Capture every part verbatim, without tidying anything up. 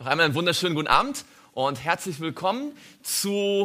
Noch einmal einen wunderschönen guten Abend und herzlich willkommen zu,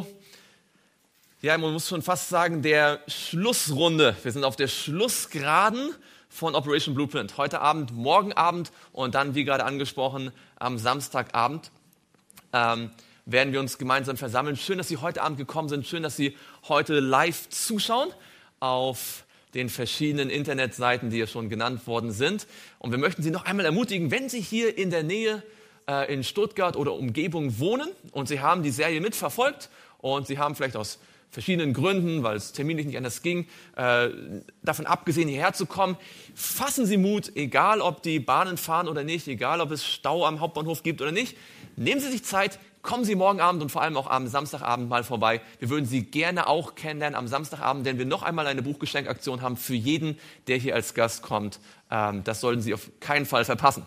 ja, man muss schon fast sagen, der Schlussrunde. Wir sind auf der Schlussgeraden von Operation Blueprint. Heute Abend, morgen Abend und dann, wie gerade angesprochen, am Samstagabend ähm, werden wir uns gemeinsam versammeln. Schön, dass Sie heute Abend gekommen sind. Schön, dass Sie heute live zuschauen auf den verschiedenen Internetseiten, die ja schon genannt worden sind. Und wir möchten Sie noch einmal ermutigen, wenn Sie hier in der Nähe äh, in Stuttgart oder Umgebung wohnen und Sie haben die Serie mitverfolgt und Sie haben vielleicht aus verschiedenen Gründen, weil es terminlich nicht anders ging, äh, davon abgesehen, hierher zu kommen, fassen Sie Mut, egal ob die Bahnen fahren oder nicht, egal ob es Stau am Hauptbahnhof gibt oder nicht. Nehmen Sie sich Zeit, kommen Sie morgen Abend und vor allem auch am Samstagabend mal vorbei. Wir würden Sie gerne auch kennenlernen am Samstagabend, denn wir noch einmal eine Buchgeschenkaktion haben für jeden, der hier als Gast kommt. Ähm, das sollten Sie auf keinen Fall verpassen.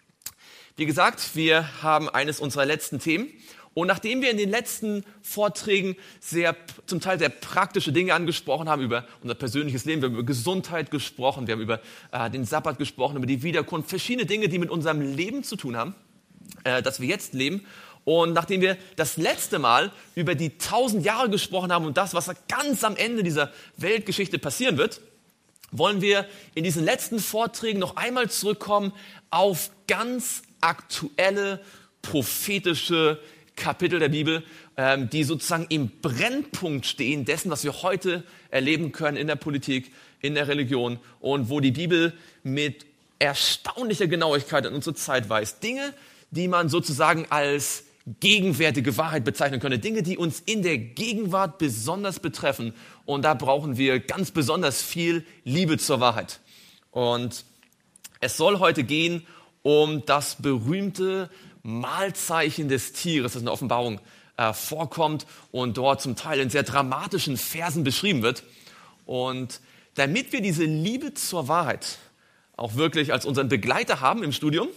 Wie gesagt, wir haben eines unserer letzten Themen. Und nachdem wir in den letzten Vorträgen sehr, zum Teil sehr praktische Dinge angesprochen haben, über unser persönliches Leben, wir haben über Gesundheit gesprochen, wir haben über äh, den Sabbat gesprochen, über die Wiederkunft, verschiedene Dinge, die mit unserem Leben zu tun haben, äh, das wir jetzt leben. Und nachdem wir das letzte Mal über die tausend Jahre gesprochen haben und das, was ganz am Ende dieser Weltgeschichte passieren wird, wollen wir in diesen letzten Vorträgen noch einmal zurückkommen auf ganz aktuelle, prophetische Kapitel der Bibel, ähm, die sozusagen im Brennpunkt stehen dessen, was wir heute erleben können in der Politik, in der Religion und wo die Bibel mit erstaunlicher Genauigkeit in unsere Zeit weist. Dinge, die man sozusagen als gegenwärtige Wahrheit bezeichnen könnte. Dinge, die uns in der Gegenwart besonders betreffen. Und da brauchen wir ganz besonders viel Liebe zur Wahrheit. Und es soll heute gehen um das berühmte Mahlzeichen des Tieres, das in der Offenbarung äh, vorkommt und dort zum Teil in sehr dramatischen Versen beschrieben wird. Und damit wir diese Liebe zur Wahrheit auch wirklich als unseren Begleiter haben im Studium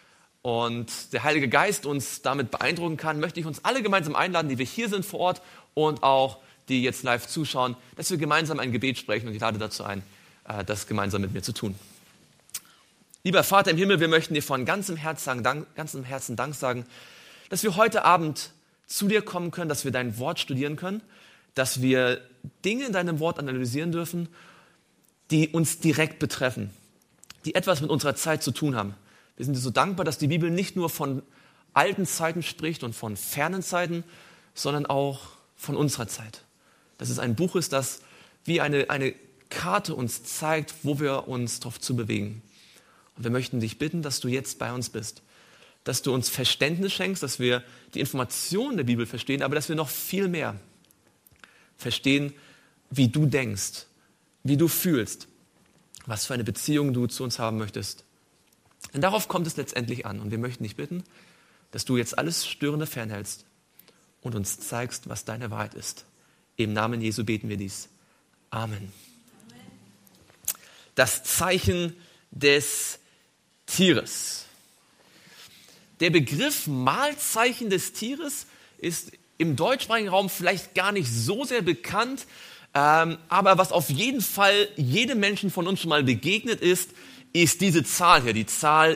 und der Heilige Geist uns damit beeindrucken kann, möchte ich uns alle gemeinsam einladen, die wir hier sind vor Ort und auch die jetzt live zuschauen, dass wir gemeinsam ein Gebet sprechen und ich lade dazu ein, äh, das gemeinsam mit mir zu tun. Lieber Vater im Himmel, wir möchten dir von ganzem Herzen, Dank, ganzem Herzen Dank sagen, dass wir heute Abend zu dir kommen können, dass wir dein Wort studieren können, dass wir Dinge in deinem Wort analysieren dürfen, die uns direkt betreffen, die etwas mit unserer Zeit zu tun haben. Wir sind dir so dankbar, dass die Bibel nicht nur von alten Zeiten spricht und von fernen Zeiten, sondern auch von unserer Zeit. Dass es ein Buch ist, das wie eine, eine Karte uns zeigt, wo wir uns drauf zu bewegen. Und wir möchten dich bitten, dass du jetzt bei uns bist, dass du uns Verständnis schenkst, dass wir die Informationen der Bibel verstehen, aber dass wir noch viel mehr verstehen, wie du denkst, wie du fühlst, was für eine Beziehung du zu uns haben möchtest. Denn darauf kommt es letztendlich an. Und wir möchten dich bitten, dass du jetzt alles Störende fernhältst und uns zeigst, was deine Wahrheit ist. Im Namen Jesu beten wir dies. Amen. Das Zeichen des Tieres. Der Begriff Mahlzeichen des Tieres ist im deutschsprachigen Raum vielleicht gar nicht so sehr bekannt, ähm, aber was auf jeden Fall jedem Menschen von uns schon mal begegnet ist, ist diese Zahl hier, die Zahl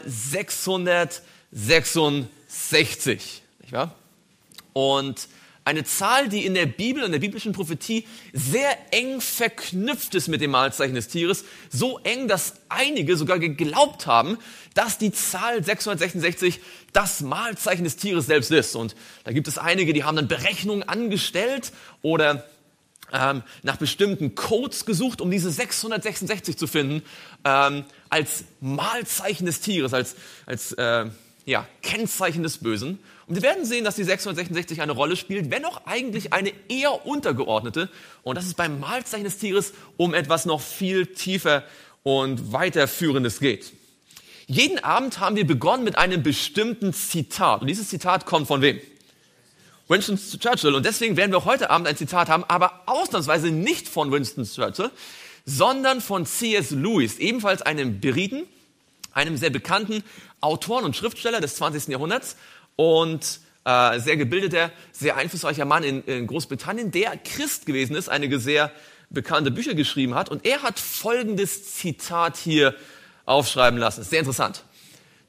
sechshundertsechsundsechzig. Nicht wahr? Und eine Zahl, die in der Bibel, in der biblischen Prophetie sehr eng verknüpft ist mit dem Mahlzeichen des Tieres. So eng, dass einige sogar geglaubt haben, dass die Zahl sechshundertsechsundsechzig das Mahlzeichen des Tieres selbst ist. Und da gibt es einige, die haben dann Berechnungen angestellt oder ähm, nach bestimmten Codes gesucht, um diese sechshundertsechsundsechzig zu finden, ähm, als Mahlzeichen des Tieres, als, als äh, ja, Kennzeichen des Bösen. Und wir werden sehen, dass die sechshundertsechsundsechzig eine Rolle spielt, wenn auch eigentlich eine eher untergeordnete. Und das ist beim Mahlzeichen des Tieres um etwas noch viel tiefer und weiterführendes geht. Jeden Abend haben wir begonnen mit einem bestimmten Zitat. Und dieses Zitat kommt von wem? Winston Churchill. Und deswegen werden wir heute Abend ein Zitat haben, aber ausnahmsweise nicht von Winston Churchill, sondern von C S Lewis, ebenfalls einem Briten, einem sehr bekannten Autoren und Schriftsteller des zwanzigsten Jahrhunderts und äh, sehr gebildeter, sehr einflussreicher Mann in, in Großbritannien, der Christ gewesen ist, einige sehr bekannte Bücher geschrieben hat. Und er hat folgendes Zitat hier aufschreiben lassen. Ist sehr interessant.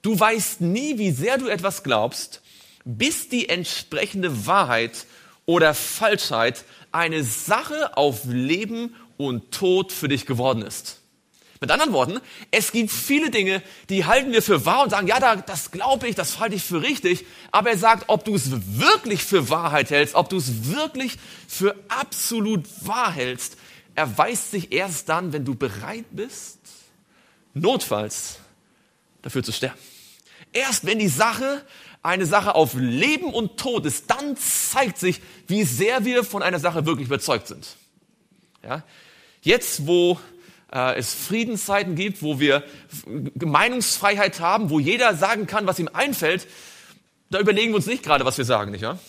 Du weißt nie, wie sehr du etwas glaubst, bis die entsprechende Wahrheit oder Falschheit eine Sache auf Leben und Tod für dich geworden ist. Mit anderen Worten, es gibt viele Dinge, die halten wir für wahr und sagen, ja, das glaube ich, das halte ich für richtig. Aber er sagt, ob du es wirklich für Wahrheit hältst, ob du es wirklich für absolut wahr hältst, erweist sich erst dann, wenn du bereit bist, notfalls dafür zu sterben. Erst wenn die Sache eine Sache auf Leben und Tod ist, dann zeigt sich, wie sehr wir von einer Sache wirklich überzeugt sind. Ja? Jetzt, wo äh, es Friedenszeiten gibt, wo wir Meinungsfreiheit haben, wo jeder sagen kann, was ihm einfällt, da überlegen wir uns nicht gerade, was wir sagen, nicht wahr?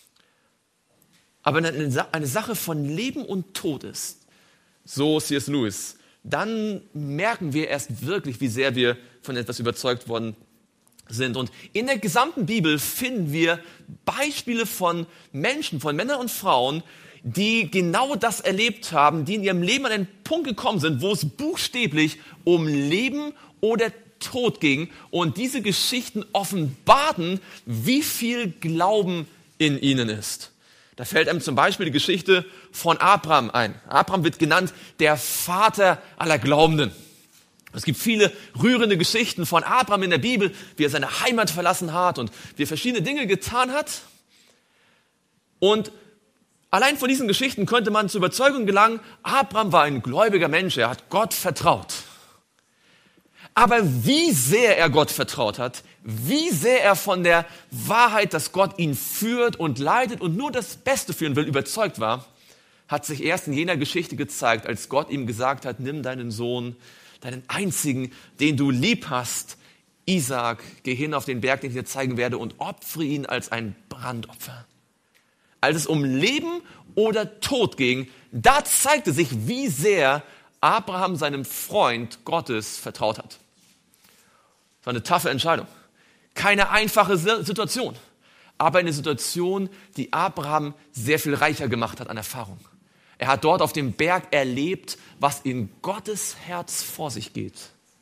Aber wenn eine, eine Sache von Leben und Tod ist, so C S Lewis, dann merken wir erst wirklich, wie sehr wir von etwas überzeugt worden sind. Und in der gesamten Bibel finden wir Beispiele von Menschen, von Männern und Frauen, die genau das erlebt haben, die in ihrem Leben an einen Punkt gekommen sind, wo es buchstäblich um Leben oder Tod ging. Und diese Geschichten offenbarten, wie viel Glauben in ihnen ist. Da fällt einem zum Beispiel die Geschichte von Abraham ein. Abraham wird genannt der Vater aller Glaubenden. Es gibt viele rührende Geschichten von Abraham in der Bibel, wie er seine Heimat verlassen hat und wie er verschiedene Dinge getan hat. Und allein von diesen Geschichten könnte man zur Überzeugung gelangen, Abraham war ein gläubiger Mensch, er hat Gott vertraut. Aber wie sehr er Gott vertraut hat, wie sehr er von der Wahrheit, dass Gott ihn führt und leitet und nur das Beste für ihn will, überzeugt war, hat sich erst in jener Geschichte gezeigt, als Gott ihm gesagt hat, nimm deinen Sohn, deinen einzigen, den du lieb hast, Isaak, geh hin auf den Berg, den ich dir zeigen werde und opfere ihn als ein Brandopfer. Als es um Leben oder Tod ging, da zeigte sich, wie sehr Abraham seinem Freund Gottes vertraut hat. Das war eine taffe Entscheidung. Keine einfache Situation, aber eine Situation, die Abraham sehr viel reicher gemacht hat an Erfahrung. Er hat dort auf dem Berg erlebt, was in Gottes Herz vor sich geht,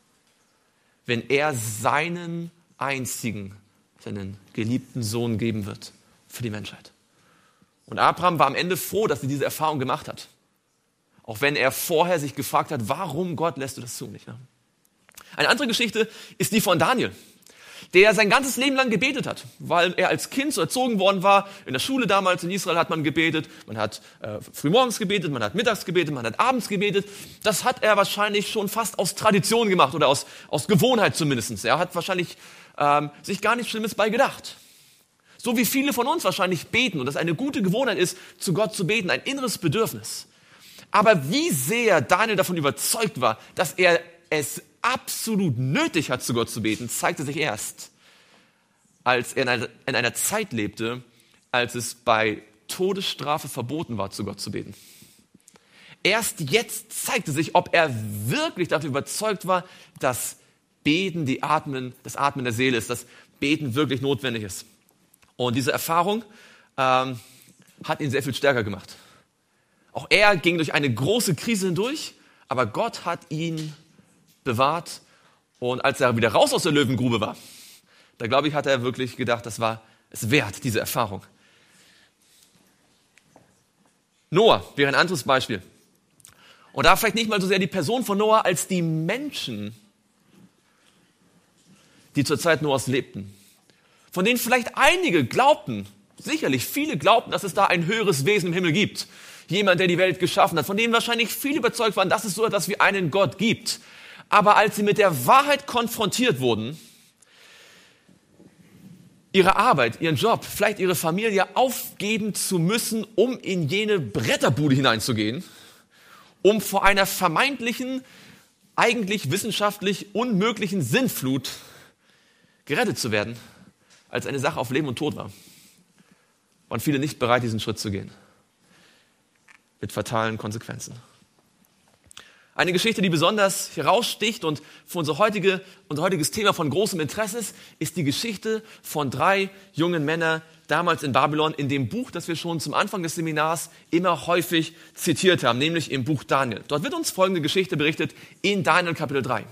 wenn er seinen einzigen, seinen geliebten Sohn geben wird für die Menschheit. Und Abraham war am Ende froh, dass er diese Erfahrung gemacht hat. Auch wenn er vorher sich gefragt hat, warum Gott lässt du das zu? Nicht, ne? Eine andere Geschichte ist die von Daniel, der sein ganzes Leben lang gebetet hat, weil er als Kind so erzogen worden war. In der Schule damals in Israel hat man gebetet, man hat äh, frühmorgens gebetet, man hat mittags gebetet, man hat abends gebetet. Das hat er wahrscheinlich schon fast aus Tradition gemacht oder aus, aus Gewohnheit zumindest. Er hat wahrscheinlich ähm, sich gar nichts Schlimmes bei gedacht. So wie viele von uns wahrscheinlich beten und das eine gute Gewohnheit ist, zu Gott zu beten, ein inneres Bedürfnis. Aber wie sehr Daniel davon überzeugt war, dass er es absolut nötig hat, zu Gott zu beten, zeigte sich erst, als er in einer, in einer Zeit lebte, als es bei Todesstrafe verboten war, zu Gott zu beten. Erst jetzt zeigte sich, ob er wirklich davon überzeugt war, dass Beten die Atmen, das Atmen der Seele ist, dass Beten wirklich notwendig ist. Und diese Erfahrung ähm, hat ihn sehr viel stärker gemacht. Auch er ging durch eine große Krise hindurch, aber Gott hat ihn bewahrt. Und als er wieder raus aus der Löwengrube war, da glaube ich, hat er wirklich gedacht, das war es wert, diese Erfahrung. Noah wäre ein anderes Beispiel. Und da vielleicht nicht mal so sehr die Person von Noah, als die Menschen, die zur Zeit Noahs lebten. Von denen vielleicht einige glaubten, sicherlich viele glaubten, dass es da ein höheres Wesen im Himmel gibt. Jemand, der die Welt geschaffen hat, von dem wahrscheinlich viele überzeugt waren, dass es so etwas wie einen Gott gibt. Aber als sie mit der Wahrheit konfrontiert wurden, ihre Arbeit, ihren Job, vielleicht ihre Familie aufgeben zu müssen, um in jene Bretterbude hineinzugehen, um vor einer vermeintlichen, eigentlich wissenschaftlich unmöglichen Sintflut gerettet zu werden, als eine Sache auf Leben und Tod war, waren viele nicht bereit, diesen Schritt zu gehen. Mit fatalen Konsequenzen. Eine Geschichte, die besonders heraussticht und für unser, heutige, unser heutiges Thema von großem Interesse ist, ist die Geschichte von drei jungen Männern damals in Babylon, in dem Buch, das wir schon zum Anfang des Seminars immer häufig zitiert haben, nämlich im Buch Daniel. Dort wird uns folgende Geschichte berichtet in Daniel Kapitel drei.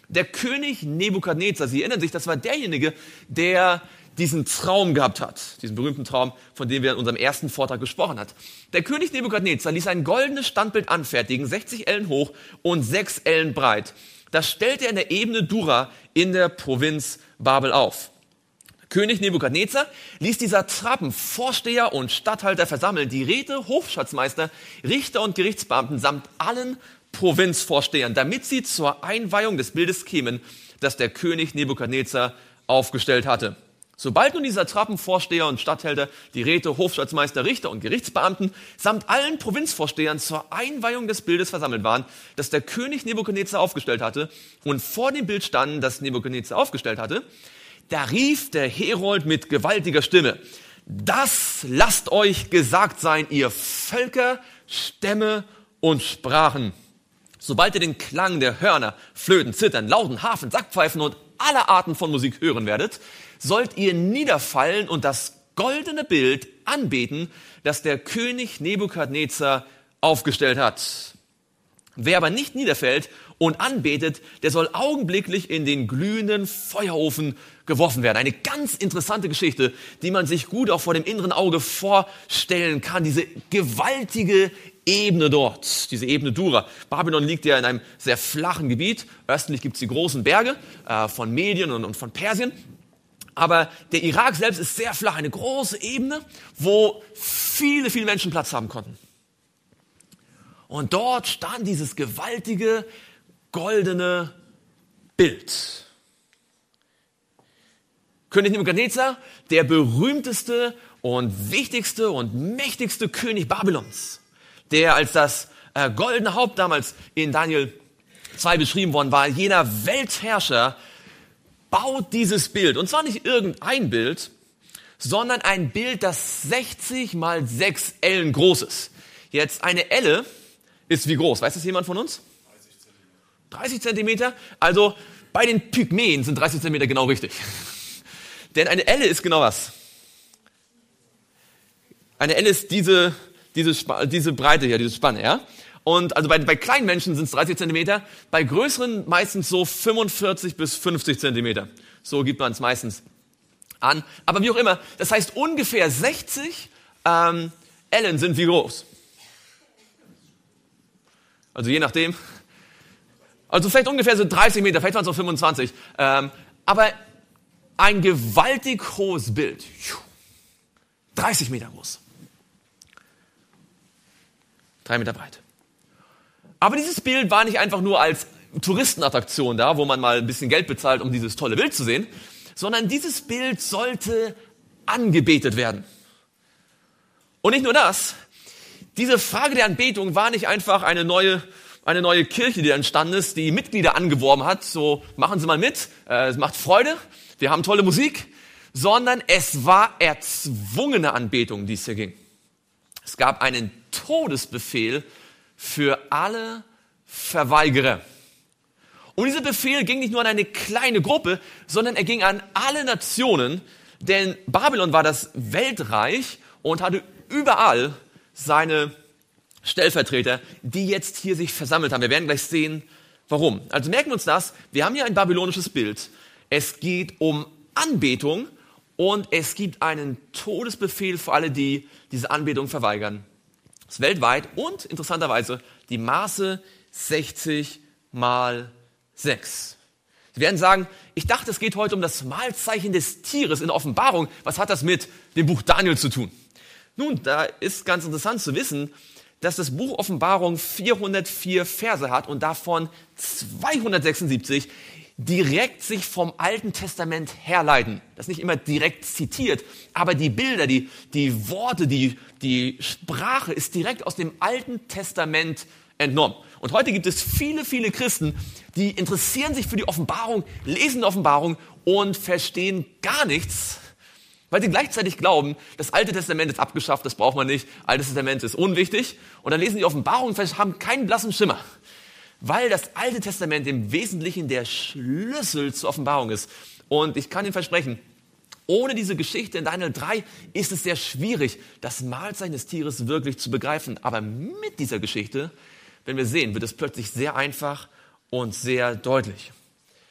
Der König Nebukadnezar, Sie erinnern sich, das war derjenige, der diesen Traum gehabt hat, diesen berühmten Traum, von dem wir in unserem ersten Vortrag gesprochen hat. Der König Nebukadnezar ließ ein goldenes Standbild anfertigen, sechzig Ellen hoch und sechs Ellen breit. Das stellte er in der Ebene Dura in der Provinz Babel auf. König Nebukadnezar ließ die Satrapen, Vorsteher und Statthalter versammeln, die Räte, Hofschatzmeister, Richter und Gerichtsbeamten samt allen Provinzvorstehern, damit sie zur Einweihung des Bildes kämen, das der König Nebukadnezar aufgestellt hatte. Sobald nun die Satrapen, Vorsteher und Statthalter, die Räte, Hofschatzmeister, Richter und Gerichtsbeamten samt allen Provinzvorstehern zur Einweihung des Bildes versammelt waren, das der König Nebukadnezar aufgestellt hatte, und vor dem Bild standen, das Nebukadnezar aufgestellt hatte, da rief der Herold mit gewaltiger Stimme: Das lasst euch gesagt sein, ihr Völker, Stämme und Sprachen. Sobald ihr den Klang der Hörner, Flöten, Zittern, Lauten, Harfen, Sackpfeifen und aller Arten von Musik hören werdet, sollt ihr niederfallen und das goldene Bild anbeten, das der König Nebukadnezar aufgestellt hat. Wer aber nicht niederfällt und anbetet, der soll augenblicklich in den glühenden Feuerofen geworfen werden. Eine ganz interessante Geschichte, die man sich gut auch vor dem inneren Auge vorstellen kann. Diese gewaltige Ebene dort, diese Ebene Dura. Babylon liegt ja in einem sehr flachen Gebiet. Östlich gibt es die großen Berge äh, von Medien und, und von Persien. Aber der Irak selbst ist sehr flach, eine große Ebene, wo viele, viele Menschen Platz haben konnten. Und dort stand dieses gewaltige, goldene Bild. König Nebukadnezar, der berühmteste und wichtigste und mächtigste König Babylons, der als das äh, goldene Haupt damals in Daniel zwei beschrieben worden war, jener Weltherrscher, baut dieses Bild. Und zwar nicht irgendein Bild, sondern ein Bild, das sechzig mal sechs Ellen groß ist. Jetzt eine Elle ist wie groß? Weiß das jemand von uns? dreißig Zentimeter. Also bei den Pygmäen sind dreißig Zentimeter genau richtig. Denn eine Elle ist genau was? Eine Elle ist diese, diese, diese Breite hier, diese Spanne, ja? Und also bei, bei kleinen Menschen sind es dreißig Zentimeter, bei größeren meistens so fünfundvierzig bis fünfzig Zentimeter. So gibt man es meistens an. Aber wie auch immer, das heißt ungefähr sechzig ähm, Ellen sind wie groß? Also je nachdem. Also vielleicht ungefähr so dreißig Meter, vielleicht waren es auch fünfundzwanzig. Ähm, aber ein gewaltig hohes Bild. dreißig Meter groß. Drei Meter breit. Aber dieses Bild war nicht einfach nur als Touristenattraktion da, wo man mal ein bisschen Geld bezahlt, um dieses tolle Bild zu sehen, sondern dieses Bild sollte angebetet werden. Und nicht nur das, diese Frage der Anbetung war nicht einfach eine neue, eine neue Kirche, die entstanden ist, die Mitglieder angeworben hat, so machen Sie mal mit, äh, es macht Freude, wir haben tolle Musik, sondern es war erzwungene Anbetung, die es hier ging. Es gab einen Todesbefehl für alle Verweigerer. Und dieser Befehl ging nicht nur an eine kleine Gruppe, sondern er ging an alle Nationen, denn Babylon war das Weltreich und hatte überall seine Stellvertreter, die jetzt hier sich versammelt haben. Wir werden gleich sehen, warum. Also merken wir uns das, wir haben hier ein babylonisches Bild. Es geht um Anbetung und es gibt einen Todesbefehl für alle, die diese Anbetung verweigern. Das ist weltweit und interessanterweise die Maße sechzig mal sechs. Sie werden sagen, ich dachte, es geht heute um das Mahlzeichen des Tieres in der Offenbarung. Was hat das mit dem Buch Daniel zu tun? Nun, da ist ganz interessant zu wissen, dass das Buch Offenbarung vierhundertvier Verse hat und davon zweihundertsechsundsiebzig direkt sich vom Alten Testament herleiten. Das ist nicht immer direkt zitiert, aber die Bilder, die, die Worte, die, die Sprache ist direkt aus dem Alten Testament entnommen. Und heute gibt es viele, viele Christen, die interessieren sich für die Offenbarung, lesen die Offenbarung und verstehen gar nichts, weil sie gleichzeitig glauben, das Alte Testament ist abgeschafft, das braucht man nicht, Altes Testament ist unwichtig. Und dann lesen die Offenbarung und haben keinen blassen Schimmer, weil das Alte Testament im Wesentlichen der Schlüssel zur Offenbarung ist. Und ich kann Ihnen versprechen, ohne diese Geschichte in Daniel drei ist es sehr schwierig, das Mahlzeichen des Tieres wirklich zu begreifen. Aber mit dieser Geschichte, wenn wir sehen, wird es plötzlich sehr einfach und sehr deutlich.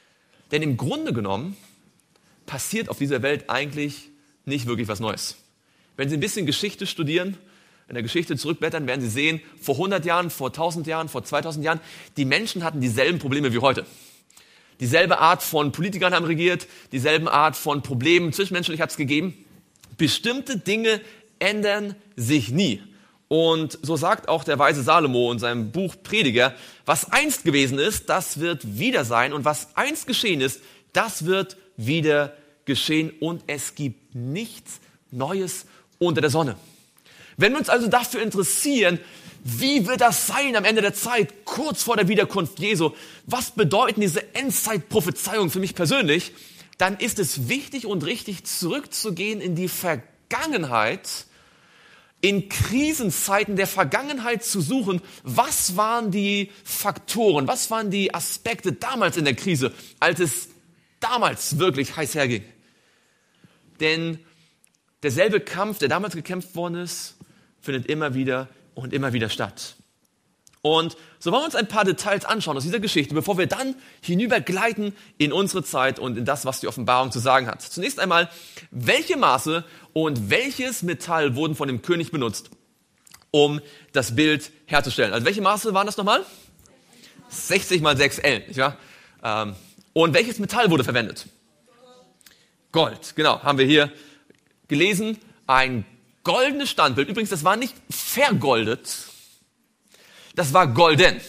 Denn im Grunde genommen passiert auf dieser Welt eigentlich nicht wirklich was Neues. Wenn Sie ein bisschen Geschichte studieren, in der Geschichte zurückblättern, werden Sie sehen, vor hundert Jahren, vor tausend Jahren, vor zweitausend Jahren, die Menschen hatten dieselben Probleme wie heute. Dieselbe Art von Politikern haben regiert, dieselben Art von Problemen zwischenmenschlich hat es gegeben. Bestimmte Dinge ändern sich nie. Und so sagt auch der weise Salomo in seinem Buch Prediger, was einst gewesen ist, das wird wieder sein. Und was einst geschehen ist, das wird wieder geschehen. Und es gibt nichts Neues unter der Sonne. Wenn wir uns also dafür interessieren, wie wird das sein am Ende der Zeit, kurz vor der Wiederkunft Jesu, was bedeuten diese Endzeitprophezeiungen für mich persönlich, dann ist es wichtig und richtig, zurückzugehen in die Vergangenheit, in Krisenzeiten der Vergangenheit zu suchen, was waren die Faktoren, was waren die Aspekte damals in der Krise, als es damals wirklich heiß herging. Denn derselbe Kampf, der damals gekämpft worden ist, findet immer wieder und immer wieder statt. Und so wollen wir uns ein paar Details anschauen aus dieser Geschichte, bevor wir dann hinübergleiten in unsere Zeit und in das, was die Offenbarung zu sagen hat. Zunächst einmal, welche Maße und welches Metall wurden von dem König benutzt, um das Bild herzustellen? Also welche Maße waren das nochmal? sechzig mal sechs Ellen, nicht wahr? Und welches Metall wurde verwendet? Gold, genau, haben wir hier gelesen. Ein goldenes Standbild. Übrigens, das war nicht vergoldet, das war golden.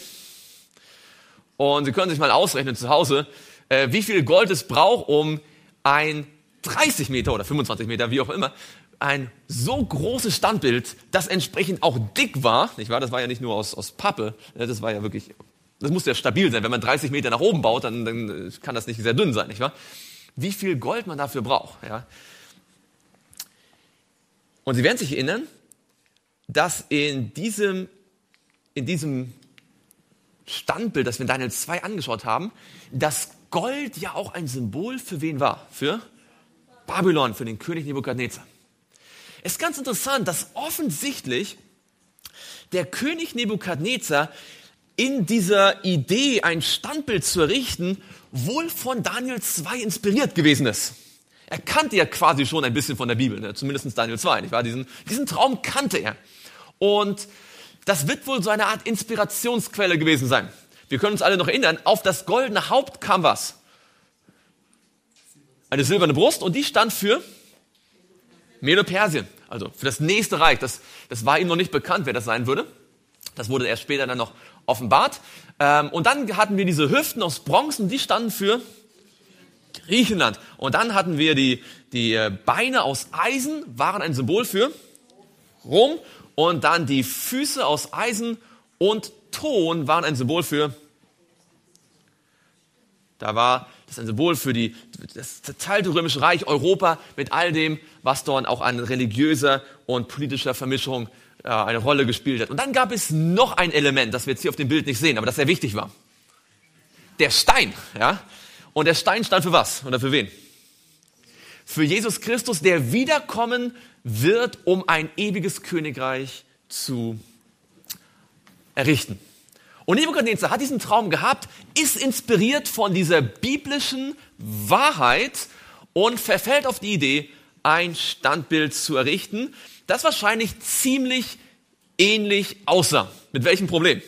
Und Sie können sich mal ausrechnen zu Hause, äh, wie viel Gold es braucht, um ein dreißig Meter oder fünfundzwanzig Meter, wie auch immer, ein so großes Standbild, das entsprechend auch dick war, nicht wahr? Das war ja nicht nur aus, aus Pappe, das war ja wirklich, das musste ja stabil sein. Wenn man dreißig Meter nach oben baut, dann, dann kann das nicht sehr dünn sein, nicht wahr? Wie viel Gold man dafür braucht, ja? Und Sie werden sich erinnern, dass in diesem, in diesem Standbild, das wir in Daniel zwei angeschaut haben, das Gold ja auch ein Symbol für wen war? Für Babylon, für den König Nebukadnezar. Es ist ganz interessant, dass offensichtlich der König Nebukadnezar in dieser Idee, ein Standbild zu errichten, wohl von Daniel zwei inspiriert gewesen ist. Er kannte ja quasi schon ein bisschen von der Bibel, ne? Zumindest Daniel zwei, nicht wahr? Diesen, diesen Traum kannte er. Und das wird wohl so eine Art Inspirationsquelle gewesen sein. Wir können uns alle noch erinnern, auf das goldene Haupt kam was? Eine silberne Brust, und die stand für Medo-Persien, also für das nächste Reich. Das, das war ihm noch nicht bekannt, wer das sein würde. Das wurde erst später dann noch offenbart. Und dann hatten wir diese Hüften aus Bronze, und die standen für Griechenland. Und dann hatten wir die, die Beine aus Eisen, waren ein Symbol für Rom. Und dann die Füße aus Eisen und Ton waren ein Symbol für, da war das ein Symbol für die, das zerteilte römische Reich, Europa, mit all dem, was dort auch an religiöser und politischer Vermischung äh, eine Rolle gespielt hat. Und dann gab es noch ein Element, das wir jetzt hier auf dem Bild nicht sehen, aber das sehr wichtig war. Der Stein, ja. Und der Stein stand für was? Oder für wen? Für Jesus Christus, der wiederkommen wird, um ein ewiges Königreich zu errichten. Und Nebukadnezar hat diesen Traum gehabt, ist inspiriert von dieser biblischen Wahrheit und verfällt auf die Idee, ein Standbild zu errichten, das wahrscheinlich ziemlich ähnlich aussah. Mit welchem Problem?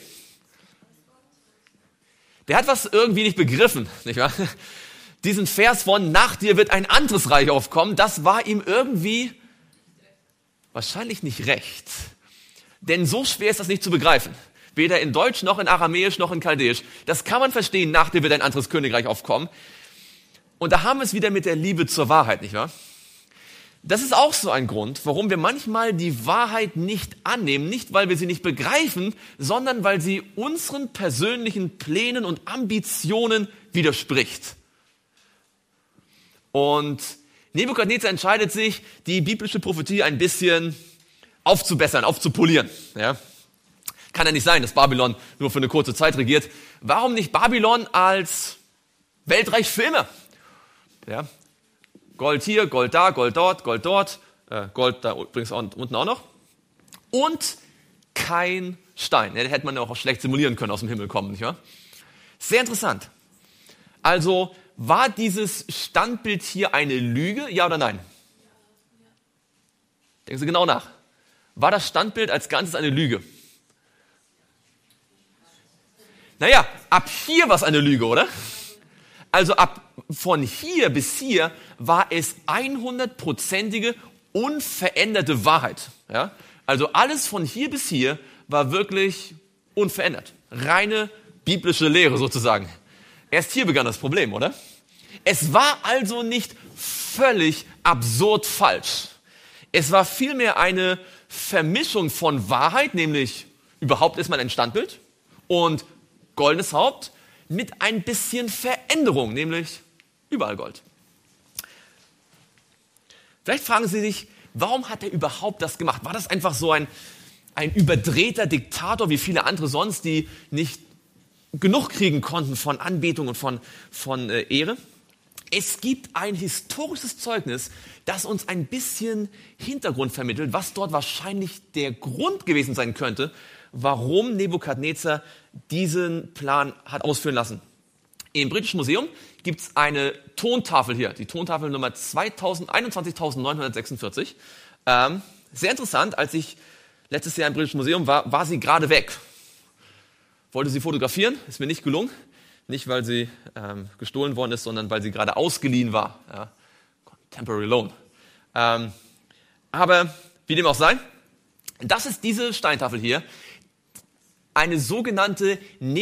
Der hat was irgendwie nicht begriffen, nicht wahr? Diesen Vers von nach dir wird ein anderes Reich aufkommen, das war ihm irgendwie wahrscheinlich nicht recht. Denn so schwer ist das nicht zu begreifen. Weder in Deutsch, noch in Aramäisch, noch in Chaldäisch. Das kann man verstehen, nach dir wird ein anderes Königreich aufkommen. Und da haben wir es wieder mit der Liebe zur Wahrheit, nicht wahr? Das ist auch so ein Grund, warum wir manchmal die Wahrheit nicht annehmen. Nicht, weil wir sie nicht begreifen, sondern weil sie unseren persönlichen Plänen und Ambitionen widerspricht. Und Nebukadnezar entscheidet sich, die biblische Prophetie ein bisschen aufzubessern, aufzupolieren. Ja? Kann ja nicht sein, dass Babylon nur für eine kurze Zeit regiert. Warum nicht Babylon als Weltreich für immer? Ja? Gold hier, Gold da, Gold dort, Gold dort, äh, Gold da übrigens unten auch noch. Und kein Stein. Ja, den hätte man ja auch schlecht simulieren können, aus dem Himmel kommen, nicht wahr? Sehr interessant. Also, War dieses Standbild hier eine Lüge, ja oder nein? Denken Sie genau nach. War das Standbild als Ganzes eine Lüge? Naja, ab hier war es eine Lüge, oder? Also ab von hier bis hier war es hundertprozentige, unveränderte Wahrheit. Ja? Also alles von hier bis hier war wirklich unverändert. Reine biblische Lehre sozusagen. Erst hier begann das Problem, oder? Es war also nicht völlig absurd falsch. Es war vielmehr eine Vermischung von Wahrheit, nämlich überhaupt erstmal ein Standbild, und goldenes Haupt mit ein bisschen Veränderung, nämlich überall Gold. Vielleicht fragen Sie sich, warum hat er überhaupt das gemacht? War das einfach so ein, ein überdrehter Diktator wie viele andere sonst, die nicht genug kriegen konnten von Anbetung und von, von äh, Ehre? Es gibt ein historisches Zeugnis, das uns ein bisschen Hintergrund vermittelt, was dort wahrscheinlich der Grund gewesen sein könnte, warum Nebukadnezar diesen Plan hat ausführen lassen. Im Britischen Museum gibt es eine Tontafel hier, die Tontafel Nummer einundzwanzigtausendneunhundertsechsundvierzig. Ähm, sehr interessant, als ich letztes Jahr im Britischen Museum war, war sie gerade weg. Wollte sie fotografieren, ist mir nicht gelungen. Nicht, weil sie ähm, gestohlen worden ist, sondern weil sie gerade ausgeliehen war. Ja. Temporary Loan. Ähm, aber wie dem auch sei, das ist diese Steintafel hier, eine sogenannte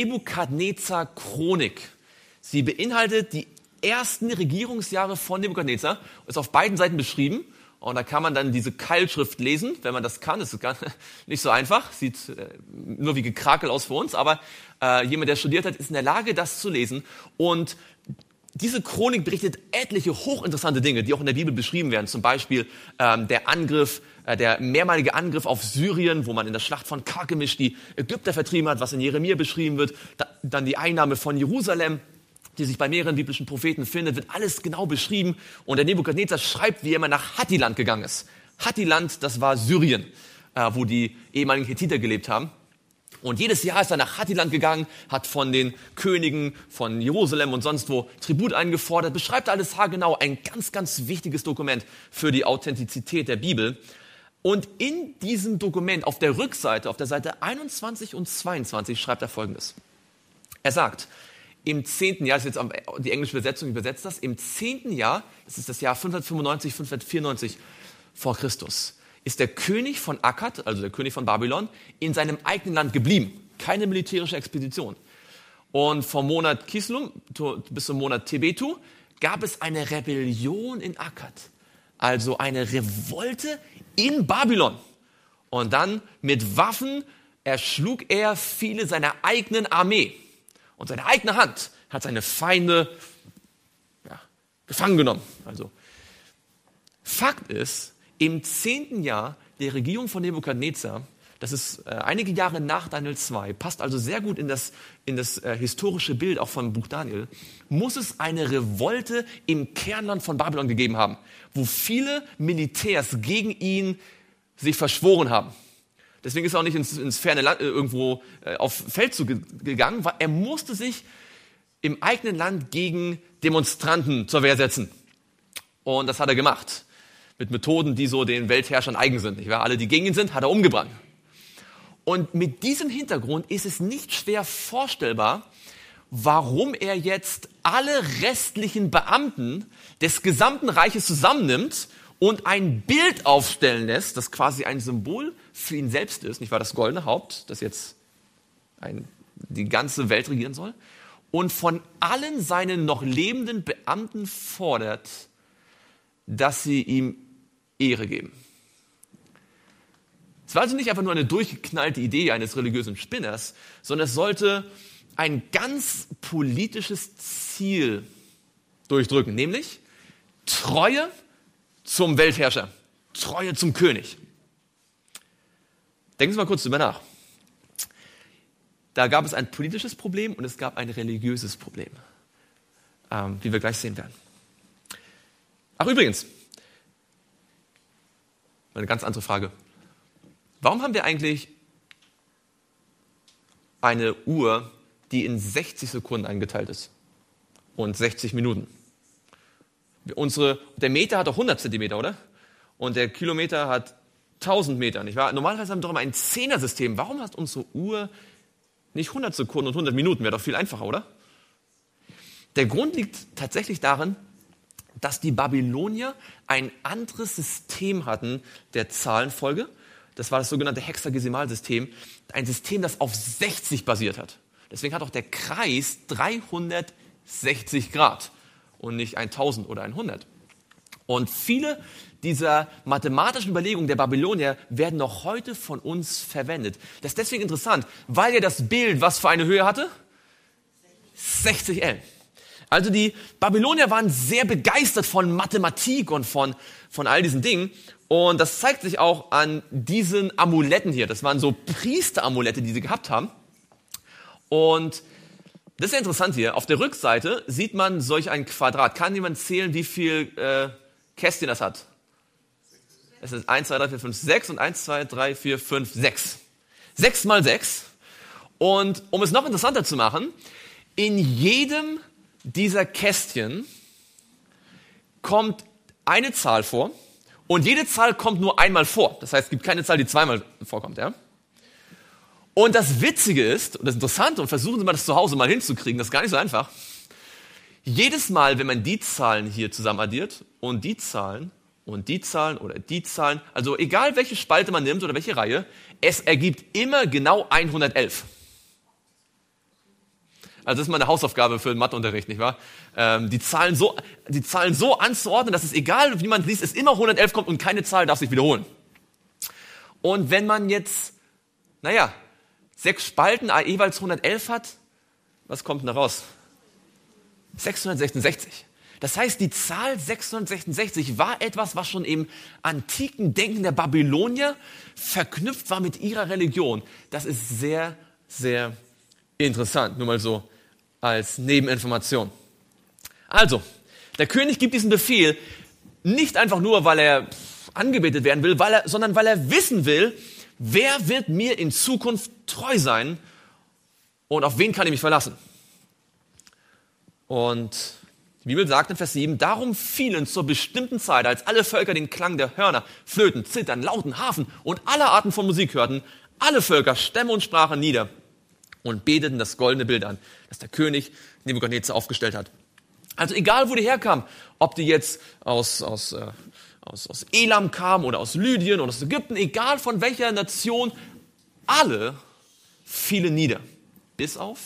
Nebukadnezar-Chronik. Sie beinhaltet die ersten Regierungsjahre von Nebukadnezar, ist auf beiden Seiten beschrieben. Und da kann man dann diese Keilschrift lesen, wenn man das kann. Das ist gar nicht so einfach, sieht äh, nur wie Gekrakel aus für uns, aber äh, jemand, der studiert hat, ist in der Lage, das zu lesen. Und diese Chronik berichtet etliche hochinteressante Dinge, die auch in der Bibel beschrieben werden. Zum Beispiel ähm, der Angriff, äh, der mehrmalige Angriff auf Syrien, wo man in der Schlacht von Karkemisch die Ägypter vertrieben hat, was in Jeremia beschrieben wird. Da, dann die Einnahme von Jerusalem, die sich bei mehreren biblischen Propheten findet, wird alles genau beschrieben. Und der Nebukadnezar schreibt, wie er immer nach Hattiland gegangen ist. Hattiland, das war Syrien, äh, wo die ehemaligen Hethiter gelebt haben. Und jedes Jahr ist er nach Hattiland gegangen, hat von den Königen von Jerusalem und sonst wo Tribut eingefordert, beschreibt alles haargenau, ein ganz, ganz wichtiges Dokument für die Authentizität der Bibel. Und in diesem Dokument, auf der Rückseite, auf der Seite einundzwanzig und zweiundzwanzig, schreibt er Folgendes. Er sagt, im zehnten Jahr, das ist jetzt die englische Übersetzung, übersetzt das, im zehnten Jahr, das ist das Jahr fünfhundertfünfundneunzig, fünfhundertvierundneunzig vor Christus, ist der König von Akkad, also der König von Babylon, in seinem eigenen Land geblieben. Keine militärische Expedition. Und vom Monat Kislum bis zum Monat Tebetu gab es eine Rebellion in Akkad. Also eine Revolte in Babylon. Und dann mit Waffen erschlug er viele seiner eigenen Armee. Und seine eigene Hand hat seine Feinde ja, gefangen genommen. Also Fakt ist, im zehnten Jahr der Regierung von Nebukadnezar, das ist äh, einige Jahre nach Daniel zwei, passt also sehr gut in das, in das äh, historische Bild auch vom Buch Daniel, muss es eine Revolte im Kernland von Babylon gegeben haben, wo viele Militärs gegen ihn sich verschworen haben. Deswegen ist er auch nicht ins, ins ferne Land, äh, irgendwo äh, auf Feldzug ge- gegangen, weil er musste sich im eigenen Land gegen Demonstranten zur Wehr setzen. Und das hat er gemacht. Mit Methoden, die so den Weltherrschern eigen sind. Nicht wahr? Alle, die gegen ihn sind, hat er umgebracht. Und mit diesem Hintergrund ist es nicht schwer vorstellbar, warum er jetzt alle restlichen Beamten des gesamten Reiches zusammennimmt und ein Bild aufstellen lässt, das quasi ein Symbol für ihn selbst ist, nicht wahr? Das goldene Haupt, das jetzt ein, die ganze Welt regieren soll, und von allen seinen noch lebenden Beamten fordert, dass sie ihm Ehre geben. Es war also nicht einfach nur eine durchgeknallte Idee eines religiösen Spinners, sondern es sollte ein ganz politisches Ziel durchdrücken, nämlich Treue zum Weltherrscher, Treue zum König. Denken Sie mal kurz drüber nach. Da gab es ein politisches Problem und es gab ein religiöses Problem, ähm, wie wir gleich sehen werden. Ach übrigens, eine ganz andere Frage. Warum haben wir eigentlich eine Uhr, die in sechzig Sekunden eingeteilt ist? und sechzig Minuten. Unsere, der Meter hat doch hundert Zentimeter, oder? Und der Kilometer hat tausend Meter, nicht wahr? Normalerweise haben wir doch immer ein Zehner-System. Warum hat unsere Uhr nicht hundert Sekunden und hundert Minuten? Wäre doch viel einfacher, oder? Der Grund liegt tatsächlich darin, dass die Babylonier ein anderes System hatten der Zahlenfolge. Das war das sogenannte Hexadecimalsystem. Ein System, das auf sechzig basiert hat. Deswegen hat auch der Kreis dreihundertsechzig Grad und nicht tausend oder hundert. Und viele dieser mathematischen Überlegungen der Babylonier werden noch heute von uns verwendet. Das ist deswegen interessant, weil ja das Bild was für eine Höhe hatte? sechzig Ellen. Also die Babylonier waren sehr begeistert von Mathematik und von, von all diesen Dingen. Und das zeigt sich auch an diesen Amuletten hier. Das waren so Priesteramulette, die sie gehabt haben. Und das ist ja interessant hier. Auf der Rückseite sieht man solch ein Quadrat. Kann jemand zählen, wie viel äh, Kästchen das hat? Es ist eins, zwei, drei, vier, fünf, sechs und eins, zwei, drei, vier, fünf, sechs. sechs mal sechs. Und um es noch interessanter zu machen, in jedem dieser Kästchen kommt eine Zahl vor und jede Zahl kommt nur einmal vor. Das heißt, es gibt keine Zahl, die zweimal vorkommt. Ja? Und das Witzige ist, und das Interessante, und versuchen Sie mal das zu Hause mal hinzukriegen, das ist gar nicht so einfach. Jedes Mal, wenn man die Zahlen hier zusammen addiert und die Zahlen und die Zahlen oder die Zahlen, also egal welche Spalte man nimmt oder welche Reihe, es ergibt immer genau hundertelf. Also das ist mal eine Hausaufgabe für den Matheunterricht, nicht wahr? Ähm, die, Zahlen so, die Zahlen so anzuordnen, dass es egal, wie man liest, es immer hundertelf kommt und keine Zahl darf sich wiederholen. Und wenn man jetzt, naja, sechs Spalten jeweils hundertelf hat, was kommt denn da raus? sechshundertsechsundsechzig. Das heißt, die Zahl sechshundertsechsundsechzig war etwas, was schon im antiken Denken der Babylonier verknüpft war mit ihrer Religion. Das ist sehr, sehr interessant. Nur mal so als Nebeninformation. Also, der König gibt diesen Befehl nicht einfach nur, weil er angebetet werden will, weil er, sondern weil er wissen will, wer wird mir in Zukunft treu sein und auf wen kann ich mich verlassen. Und die Bibel sagt in Vers sieben, darum fielen zur bestimmten Zeit, als alle Völker den Klang der Hörner, Flöten, Zittern, Lauten, Harfen und aller Arten von Musik hörten, alle Völker, Stämme und Sprachen nieder und beteten das goldene Bild an, das der König Nebukadnezar aufgestellt hat. Also egal, wo die herkamen, ob die jetzt aus, aus, äh, aus, aus Elam kamen oder aus Lydien oder aus Ägypten, egal von welcher Nation, alle fielen nieder. Bis auf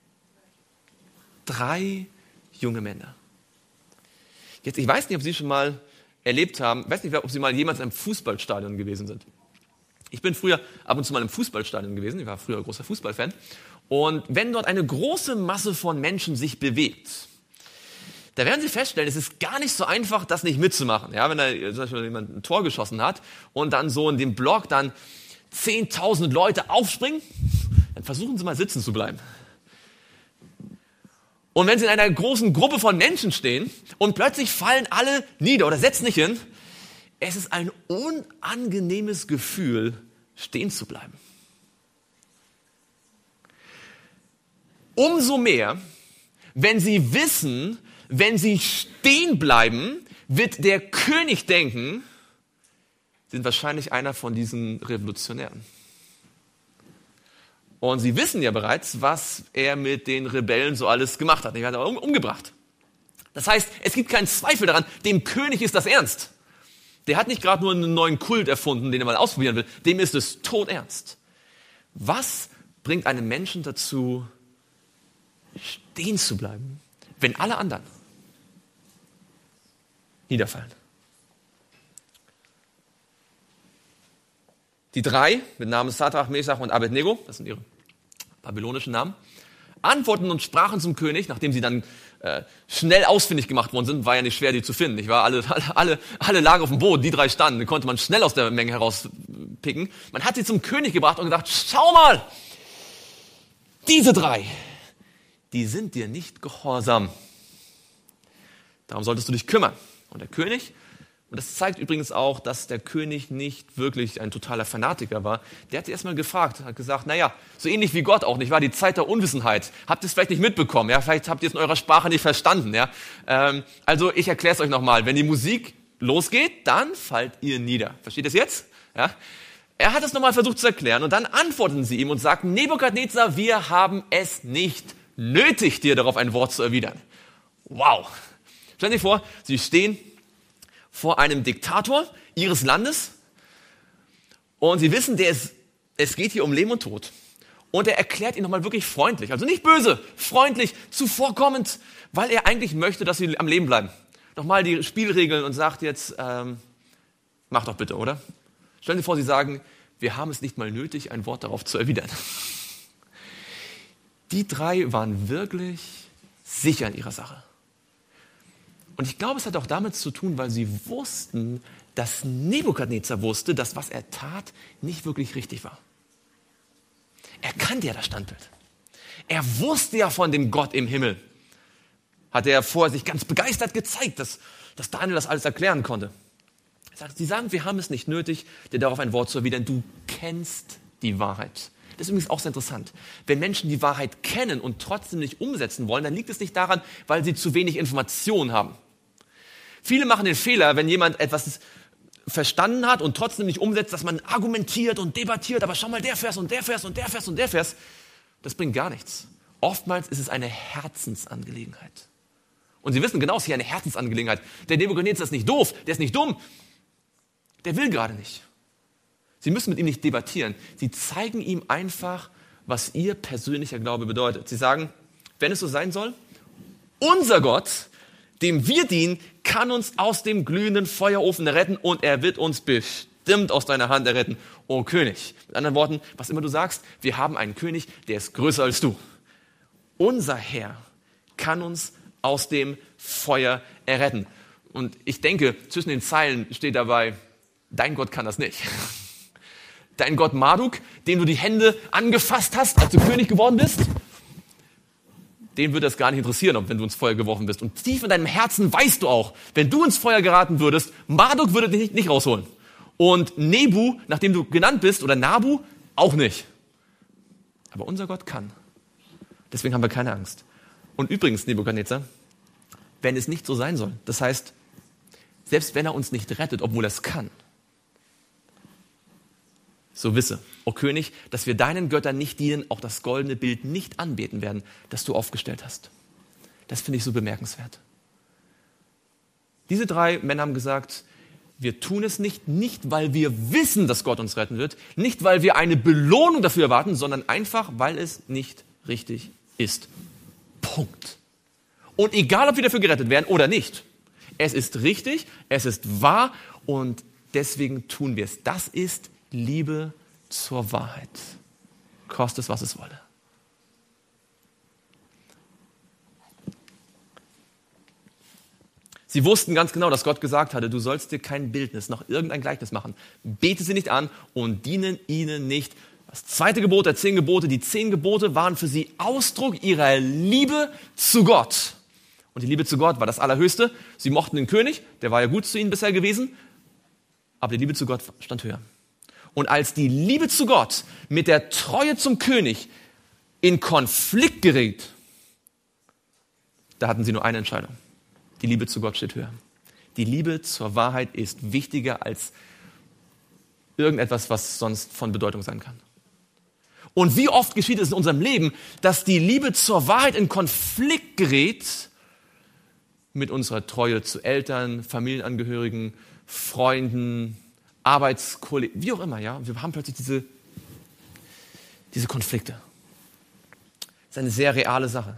drei junge Männer. Jetzt, ich weiß nicht, ob Sie schon mal erlebt haben, ich weiß nicht, ob Sie mal jemals in einem Fußballstadion gewesen sind. Ich bin früher ab und zu mal im Fußballstadion gewesen, ich war früher großer Fußballfan. Und wenn dort eine große Masse von Menschen sich bewegt, da werden Sie feststellen, es ist gar nicht so einfach, das nicht mitzumachen. Ja, wenn da zum Beispiel jemand ein Tor geschossen hat und dann so in dem Block dann zehntausend Leute aufspringen, dann versuchen Sie mal sitzen zu bleiben. Und wenn Sie in einer großen Gruppe von Menschen stehen und plötzlich fallen alle nieder oder setzen nicht hin, es ist ein unangenehmes Gefühl, stehen zu bleiben. Umso mehr, wenn Sie wissen, wenn Sie stehen bleiben, wird der König denken, Sie sind wahrscheinlich einer von diesen Revolutionären. Und Sie wissen ja bereits, was er mit den Rebellen so alles gemacht hat. Er hat ihn umgebracht. Das heißt, es gibt keinen Zweifel daran, dem König ist das ernst. Der hat nicht gerade nur einen neuen Kult erfunden, den er mal ausprobieren will. Dem ist es todernst. Was bringt einen Menschen dazu, stehen zu bleiben, wenn alle anderen niederfallen? Die drei, mit Namen Sadrach, Mesach und Abednego, das sind ihre babylonischen Namen, antworten und sprachen zum König, nachdem sie dann äh, schnell ausfindig gemacht worden sind, war ja nicht schwer, die zu finden. Nicht wahr? Alle, alle, alle lagen auf dem Boden, die drei standen, die konnte man schnell aus der Menge herauspicken. Man hat sie zum König gebracht und gesagt, schau mal, diese drei, die sind dir nicht gehorsam. Darum solltest du dich kümmern. Und der König Und das zeigt übrigens auch, dass der König nicht wirklich ein totaler Fanatiker war. Der hat sich erstmal gefragt, hat gesagt, naja, so ähnlich wie Gott auch, nicht wahr? Die Zeit der Unwissenheit. Habt ihr es vielleicht nicht mitbekommen? Ja? Vielleicht habt ihr es in eurer Sprache nicht verstanden. Ja? Ähm, also ich erkläre es euch nochmal. Wenn die Musik losgeht, dann fallt ihr nieder. Versteht ihr es jetzt? Ja? Er hat es nochmal versucht zu erklären und dann antworten sie ihm und sagten, Nebukadnezar, wir haben es nicht nötig, dir darauf ein Wort zu erwidern. Wow. Stellen Sie sich vor, Sie stehen vor einem Diktator ihres Landes und sie wissen, der ist, es geht hier um Leben und Tod. Und er erklärt ihnen nochmal wirklich freundlich, also nicht böse, freundlich, zuvorkommend, weil er eigentlich möchte, dass sie am Leben bleiben. Nochmal die Spielregeln und sagt jetzt, ähm, mach doch bitte, oder? Stellen Sie vor, Sie sagen, wir haben es nicht mal nötig, ein Wort darauf zu erwidern. Die drei waren wirklich sicher in ihrer Sache. Und ich glaube, es hat auch damit zu tun, weil sie wussten, dass Nebukadnezar wusste, dass was er tat, nicht wirklich richtig war. Er kannte ja das Standbild. Er wusste ja von dem Gott im Himmel. Hat er vorher sich ganz begeistert gezeigt, dass, dass Daniel das alles erklären konnte. Er sagt, sie sagen, wir haben es nicht nötig, dir darauf ein Wort zu erwidern. Du kennst die Wahrheit. Das ist übrigens auch sehr interessant. Wenn Menschen die Wahrheit kennen und trotzdem nicht umsetzen wollen, dann liegt es nicht daran, weil sie zu wenig Informationen haben. Viele machen den Fehler, wenn jemand etwas verstanden hat und trotzdem nicht umsetzt, dass man argumentiert und debattiert, aber schau mal, der Vers und der Vers und der Vers und der Vers. Das bringt gar nichts. Oftmals ist es eine Herzensangelegenheit. Und Sie wissen genau, es ist hier eine Herzensangelegenheit. Der Nebukadnezar ist nicht doof, der ist nicht dumm. Der will gerade nicht. Sie müssen mit ihm nicht debattieren. Sie zeigen ihm einfach, was ihr persönlicher Glaube bedeutet. Sie sagen, wenn es so sein soll, unser Gott, dem wir dienen, kann uns aus dem glühenden Feuerofen retten und er wird uns bestimmt aus deiner Hand erretten, o König. Mit anderen Worten, was immer du sagst, wir haben einen König, der ist größer als du. Unser Herr kann uns aus dem Feuer erretten. Und ich denke, zwischen den Zeilen steht dabei, dein Gott kann das nicht. Dein Gott Marduk, dem du die Hände angefasst hast, als du König geworden bist, den würde das gar nicht interessieren, ob wenn du ins Feuer geworfen bist. Und tief in deinem Herzen weißt du auch, wenn du ins Feuer geraten würdest, Marduk würde dich nicht, nicht rausholen. Und Nebu, nachdem du genannt bist, oder Nabu, auch nicht. Aber unser Gott kann. Deswegen haben wir keine Angst. Und übrigens, Nebukadnezar, wenn es nicht so sein soll, das heißt, selbst wenn er uns nicht rettet, obwohl er es kann, so wisse, o König, dass wir deinen Göttern nicht dienen, auch das goldene Bild nicht anbeten werden, das du aufgestellt hast. Das finde ich so bemerkenswert. Diese drei Männer haben gesagt, wir tun es nicht, nicht weil wir wissen, dass Gott uns retten wird, nicht weil wir eine Belohnung dafür erwarten, sondern einfach, weil es nicht richtig ist. Punkt. Und egal, ob wir dafür gerettet werden oder nicht, es ist richtig, es ist wahr und deswegen tun wir es. Das ist Liebe zur Wahrheit. Koste es, was es wolle. Sie wussten ganz genau, dass Gott gesagt hatte, du sollst dir kein Bildnis noch irgendein Gleichnis machen. Bete sie nicht an und dienen ihnen nicht. Das zweite Gebot der zehn Gebote, die zehn Gebote waren für sie Ausdruck ihrer Liebe zu Gott. Und die Liebe zu Gott war das Allerhöchste. Sie mochten den König, der war ja gut zu ihnen bisher gewesen, aber die Liebe zu Gott stand höher. Und als die Liebe zu Gott mit der Treue zum König in Konflikt gerät, da hatten sie nur eine Entscheidung. Die Liebe zu Gott steht höher. Die Liebe zur Wahrheit ist wichtiger als irgendetwas, was sonst von Bedeutung sein kann. Und wie oft geschieht es in unserem Leben, dass die Liebe zur Wahrheit in Konflikt gerät mit unserer Treue zu Eltern, Familienangehörigen, Freunden, Arbeitskollegen, wie auch immer, ja. Wir haben plötzlich diese, diese Konflikte. Das ist eine sehr reale Sache.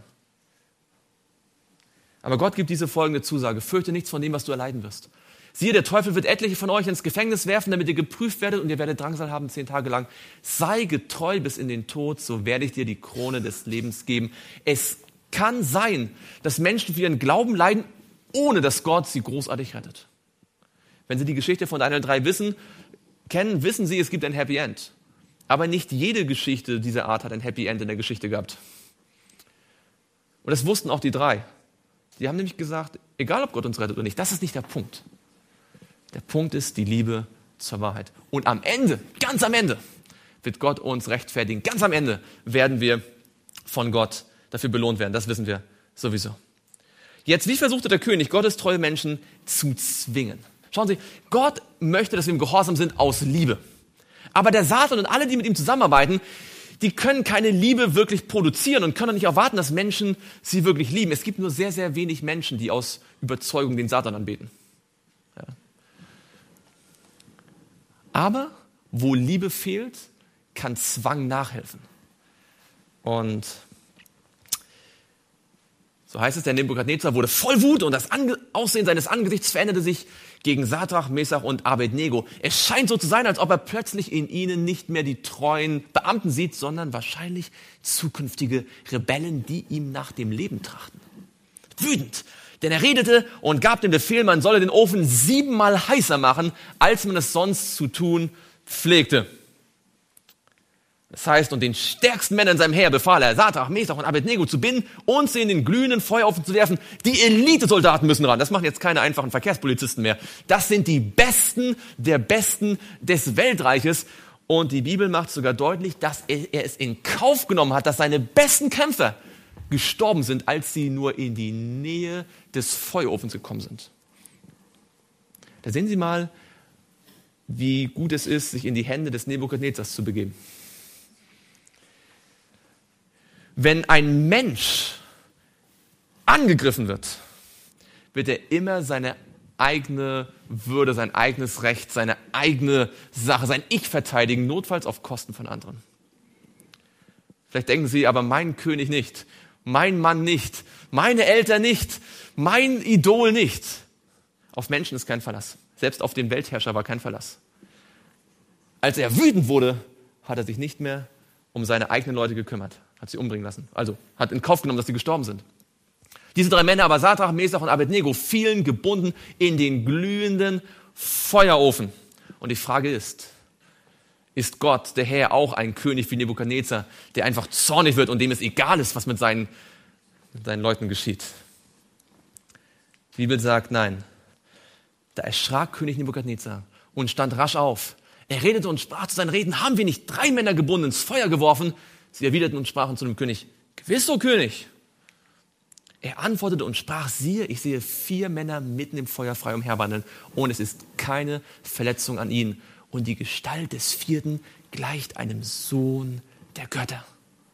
Aber Gott gibt diese folgende Zusage: Fürchte nichts von dem, was du erleiden wirst. Siehe, der Teufel wird etliche von euch ins Gefängnis werfen, damit ihr geprüft werdet und ihr werdet Drangsal haben zehn Tage lang. Sei getreu bis in den Tod, so werde ich dir die Krone des Lebens geben. Es kann sein, dass Menschen für ihren Glauben leiden, ohne dass Gott sie großartig rettet. Wenn Sie die Geschichte von Daniel drei wissen, kennen, wissen Sie, es gibt ein Happy End. Aber nicht jede Geschichte dieser Art hat ein Happy End in der Geschichte gehabt. Und das wussten auch die drei. Die haben nämlich gesagt, egal ob Gott uns rettet oder nicht, das ist nicht der Punkt. Der Punkt ist die Liebe zur Wahrheit. Und am Ende, ganz am Ende, wird Gott uns rechtfertigen. Ganz am Ende werden wir von Gott dafür belohnt werden. Das wissen wir sowieso. Jetzt, wie versuchte der König, gottestreue Menschen zu zwingen? Schauen Sie, Gott möchte, dass wir im Gehorsam sind aus Liebe. Aber der Satan und alle, die mit ihm zusammenarbeiten, die können keine Liebe wirklich produzieren und können nicht erwarten, dass Menschen sie wirklich lieben. Es gibt nur sehr, sehr wenig Menschen, die aus Überzeugung den Satan anbeten. Ja. Aber wo Liebe fehlt, kann Zwang nachhelfen. Und so heißt es, der Nebukadnezar wurde voll Wut und das Ange- Aussehen seines Angesichts veränderte sich gegen Sadrach, Mesach und Abednego. Es scheint so zu sein, als ob er plötzlich in ihnen nicht mehr die treuen Beamten sieht, sondern wahrscheinlich zukünftige Rebellen, die ihm nach dem Leben trachten. Wütend, denn er redete und gab den Befehl, man solle den Ofen siebenmal heißer machen, als man es sonst zu tun pflegte. Das heißt, und den stärksten Männern in seinem Heer befahl er, Sadrach, Mesach und Abednego zu binden und sie in den glühenden Feuerofen zu werfen. Die Elitesoldaten müssen ran. Das machen jetzt keine einfachen Verkehrspolizisten mehr. Das sind die Besten der Besten des Weltreiches. Und die Bibel macht sogar deutlich, dass er, er es in Kauf genommen hat, dass seine besten Kämpfer gestorben sind, als sie nur in die Nähe des Feuerofens gekommen sind. Da sehen Sie mal, wie gut es ist, sich in die Hände des Nebukadnezars zu begeben. Wenn ein Mensch angegriffen wird, wird er immer seine eigene Würde, sein eigenes Recht, seine eigene Sache, sein Ich verteidigen, notfalls auf Kosten von anderen. Vielleicht denken Sie, aber mein König nicht, mein Mann nicht, meine Eltern nicht, mein Idol nicht. Auf Menschen ist kein Verlass. Selbst auf den Weltherrscher war kein Verlass. Als er wütend wurde, hat er sich nicht mehr um seine eigenen Leute gekümmert, hat sie umbringen lassen. Also hat in Kauf genommen, dass sie gestorben sind. Diese drei Männer, aber Sadrach, Mesach und Abednego, fielen gebunden in den glühenden Feuerofen. Und die Frage ist, ist Gott, der Herr, auch ein König wie Nebukadnezar, der einfach zornig wird und dem es egal ist, was mit seinen, mit seinen Leuten geschieht? Die Bibel sagt, nein. Da erschrak König Nebukadnezar und stand rasch auf. Er redete und sprach zu seinen Reden, haben wir nicht drei Männer gebunden, ins Feuer geworfen? Sie erwiderten und sprachen zu dem König, gewiss, o König. Er antwortete und sprach, siehe, ich sehe vier Männer mitten im Feuer frei umherwandeln und es ist keine Verletzung an ihnen. Und die Gestalt des vierten gleicht einem Sohn der Götter.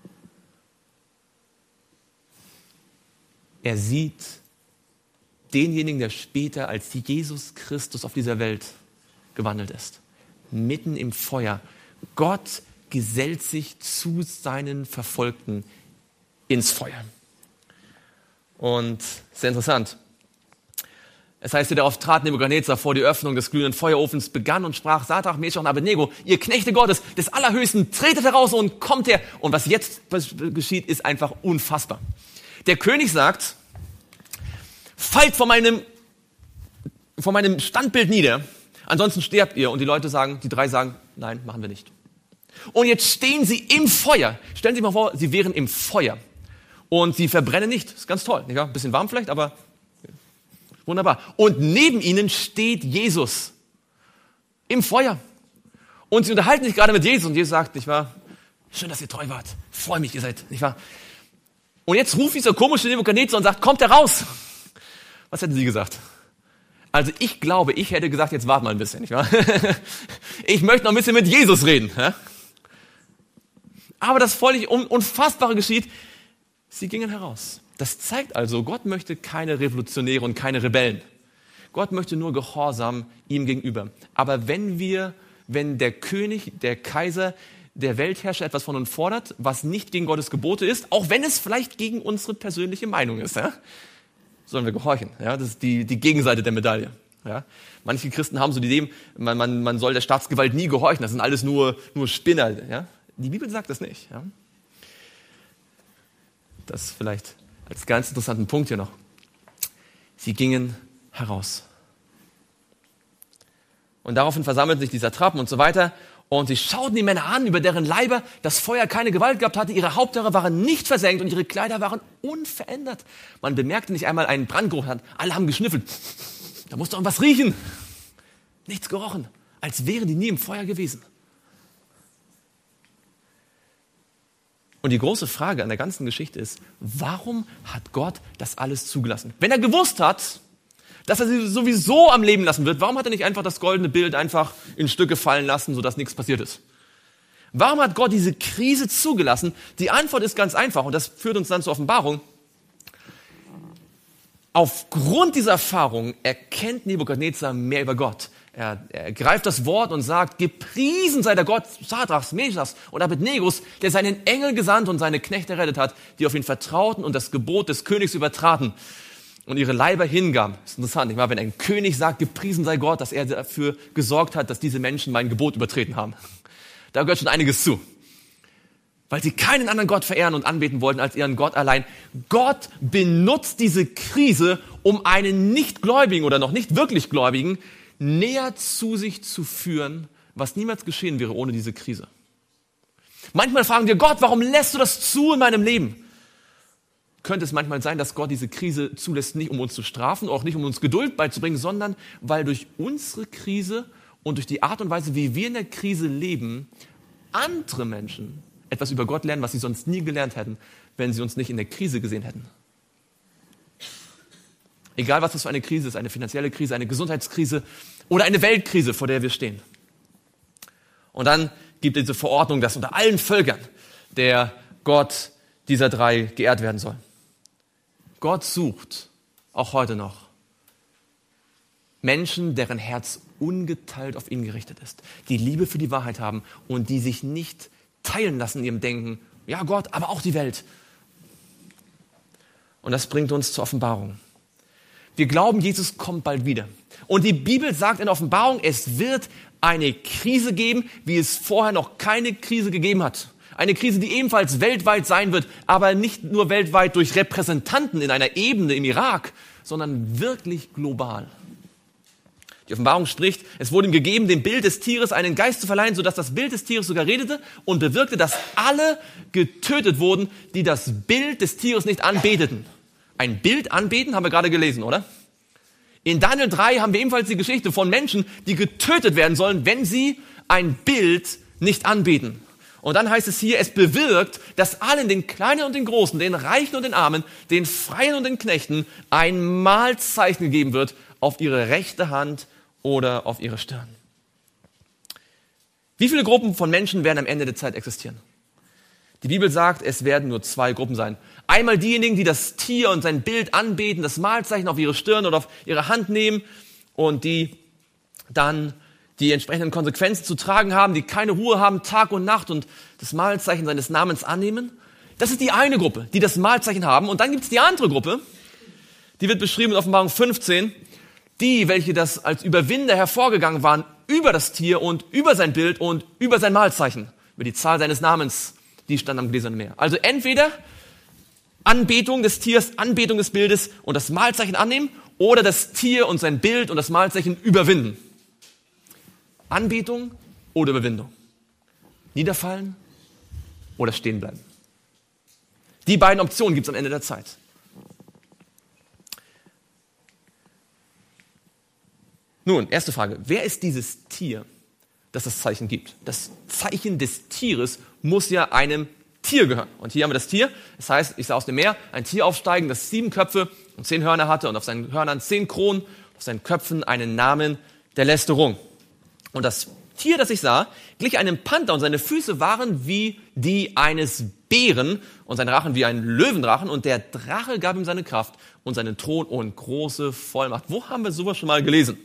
Er sieht denjenigen, der später als Jesus Christus auf dieser Welt gewandelt ist. Mitten im Feuer. Gott gesellt sich zu seinen Verfolgten ins Feuer. Und sehr interessant. Es heißt, darauf trat Nebukadnezar vor die Öffnung des glühenden Feuerofens, begann und sprach, Sadrach, Mesach und Abednego, ihr Knechte Gottes, des Allerhöchsten, tretet heraus und kommt her. Und was jetzt geschieht, ist einfach unfassbar. Der König sagt, fallt vor meinem, vor meinem Standbild nieder, ansonsten sterbt ihr. Und die Leute sagen, die drei sagen, nein, machen wir nicht. Und jetzt stehen sie im Feuer. Stellen Sie sich mal vor, sie wären im Feuer. Und sie verbrennen nicht. Das ist ganz toll. Nicht wahr? Ein bisschen warm vielleicht, aber wunderbar. Und neben ihnen steht Jesus im Feuer. Und sie unterhalten sich gerade mit Jesus. Und Jesus sagt, nicht wahr? Schön, dass ihr treu wart. Freue mich, ihr seid, nicht wahr? Und jetzt ruft dieser komische Nebukadnezar und sagt, kommt heraus. Was hätten Sie gesagt? Also ich glaube, ich hätte gesagt, jetzt wart mal ein bisschen, nicht wahr? Ich möchte noch ein bisschen mit Jesus reden. Ja? Aber das völlig Unfassbare geschieht, sie gingen heraus. Das zeigt also, Gott möchte keine Revolutionäre und keine Rebellen. Gott möchte nur Gehorsam ihm gegenüber. Aber wenn wir, wenn der König, der Kaiser, der Weltherrscher etwas von uns fordert, was nicht gegen Gottes Gebote ist, auch wenn es vielleicht gegen unsere persönliche Meinung ist, ja, sollen wir gehorchen. Ja, das ist die, die Gegenseite der Medaille. Ja. Manche Christen haben so die Idee, man, man, man soll der Staatsgewalt nie gehorchen, das sind alles nur, nur Spinner. Ja. Die Bibel sagt das nicht. Ja. Das vielleicht als ganz interessanten Punkt hier noch. Sie gingen heraus. Und daraufhin versammelten sich die Satrapen und so weiter. Und sie schauten die Männer an, über deren Leiber das Feuer keine Gewalt gehabt hatte. Ihre Haupthaare waren nicht versenkt und ihre Kleider waren unverändert. Man bemerkte nicht einmal einen Brandgeruch. Alle haben geschnüffelt. Da muss doch was riechen. Nichts gerochen, als wären die nie im Feuer gewesen. Und die große Frage an der ganzen Geschichte ist, warum hat Gott das alles zugelassen? Wenn er gewusst hat, dass er sie sowieso am Leben lassen wird, warum hat er nicht einfach das goldene Bild einfach in Stücke fallen lassen, sodass nichts passiert ist? Warum hat Gott diese Krise zugelassen? Die Antwort ist ganz einfach und das führt uns dann zur Offenbarung. Aufgrund dieser Erfahrung erkennt Nebukadnezar mehr über Gott. Er, er greift das Wort und sagt, gepriesen sei der Gott Sadrachs, Meschachs und Abednegos, der seinen Engel gesandt und seine Knechte errettet hat, die auf ihn vertrauten und das Gebot des Königs übertraten und ihre Leiber hingaben. Das ist interessant, nicht wahr? Wenn ein König sagt, gepriesen sei Gott, dass er dafür gesorgt hat, dass diese Menschen mein Gebot übertreten haben. Da gehört schon einiges zu. Weil sie keinen anderen Gott verehren und anbeten wollten als ihren Gott allein. Gott benutzt diese Krise, um einen Nichtgläubigen oder noch nicht wirklich Gläubigen näher zu sich zu führen, was niemals geschehen wäre ohne diese Krise. Manchmal fragen wir Gott, warum lässt du das zu in meinem Leben? Könnte es manchmal sein, dass Gott diese Krise zulässt, nicht um uns zu strafen, auch nicht um uns Geduld beizubringen, sondern weil durch unsere Krise und durch die Art und Weise, wie wir in der Krise leben, andere Menschen etwas über Gott lernen, was sie sonst nie gelernt hätten, wenn sie uns nicht in der Krise gesehen hätten. Egal, was das für eine Krise ist, eine finanzielle Krise, eine Gesundheitskrise oder eine Weltkrise, vor der wir stehen. Und dann gibt es diese Verordnung, dass unter allen Völkern der Gott dieser drei geehrt werden soll. Gott sucht, auch heute noch, Menschen, deren Herz ungeteilt auf ihn gerichtet ist, die Liebe für die Wahrheit haben und die sich nicht teilen lassen in ihrem Denken. Ja, Gott, aber auch die Welt. Und das bringt uns zur Offenbarung. Wir glauben, Jesus kommt bald wieder. Und die Bibel sagt in der Offenbarung, es wird eine Krise geben, wie es vorher noch keine Krise gegeben hat. Eine Krise, die ebenfalls weltweit sein wird, aber nicht nur weltweit durch Repräsentanten in einer Ebene im Irak, sondern wirklich global. Die Offenbarung spricht, es wurde ihm gegeben, dem Bild des Tieres einen Geist zu verleihen, sodass das Bild des Tieres sogar redete und bewirkte, dass alle getötet wurden, die das Bild des Tieres nicht anbeteten. Ein Bild anbeten, haben wir gerade gelesen, oder? In Daniel drei haben wir ebenfalls die Geschichte von Menschen, die getötet werden sollen, wenn sie ein Bild nicht anbeten. Und dann heißt es hier, es bewirkt, dass allen, den Kleinen und den Großen, den Reichen und den Armen, den Freien und den Knechten, ein Mahlzeichen gegeben wird auf ihre rechte Hand oder auf ihre Stirn. Wie viele Gruppen von Menschen werden am Ende der Zeit existieren? Die Bibel sagt, es werden nur zwei Gruppen sein. Einmal diejenigen, die das Tier und sein Bild anbeten, das Mahlzeichen auf ihre Stirn oder auf ihre Hand nehmen und die dann die entsprechenden Konsequenzen zu tragen haben, die keine Ruhe haben, Tag und Nacht und das Mahlzeichen seines Namens annehmen. Das ist die eine Gruppe, die das Mahlzeichen haben. Und dann gibt es die andere Gruppe, die wird beschrieben in Offenbarung fünfzehn, die, welche das als Überwinder hervorgegangen waren über das Tier und über sein Bild und über sein Mahlzeichen, über die Zahl seines Namens, die stand am gläsernen Meer. Also entweder Anbetung des Tiers, Anbetung des Bildes und das Mahlzeichen annehmen oder das Tier und sein Bild und das Mahlzeichen überwinden. Anbetung oder Überwindung. Niederfallen oder stehen bleiben. Die beiden Optionen gibt es am Ende der Zeit. Nun, erste Frage. Wer ist dieses Tier, das das Zeichen gibt? Das Zeichen des Tieres muss ja einem Tier gehören. Und hier haben wir das Tier. Das heißt, ich sah aus dem Meer ein Tier aufsteigen, das sieben Köpfe und zehn Hörner hatte und auf seinen Hörnern zehn Kronen, auf seinen Köpfen einen Namen der Lästerung. Und das Tier, das ich sah, glich einem Panther und seine Füße waren wie die eines Bären und sein Rachen wie ein Löwendrachen und der Drache gab ihm seine Kraft und seinen Thron und große Vollmacht. Wo haben wir sowas schon mal gelesen?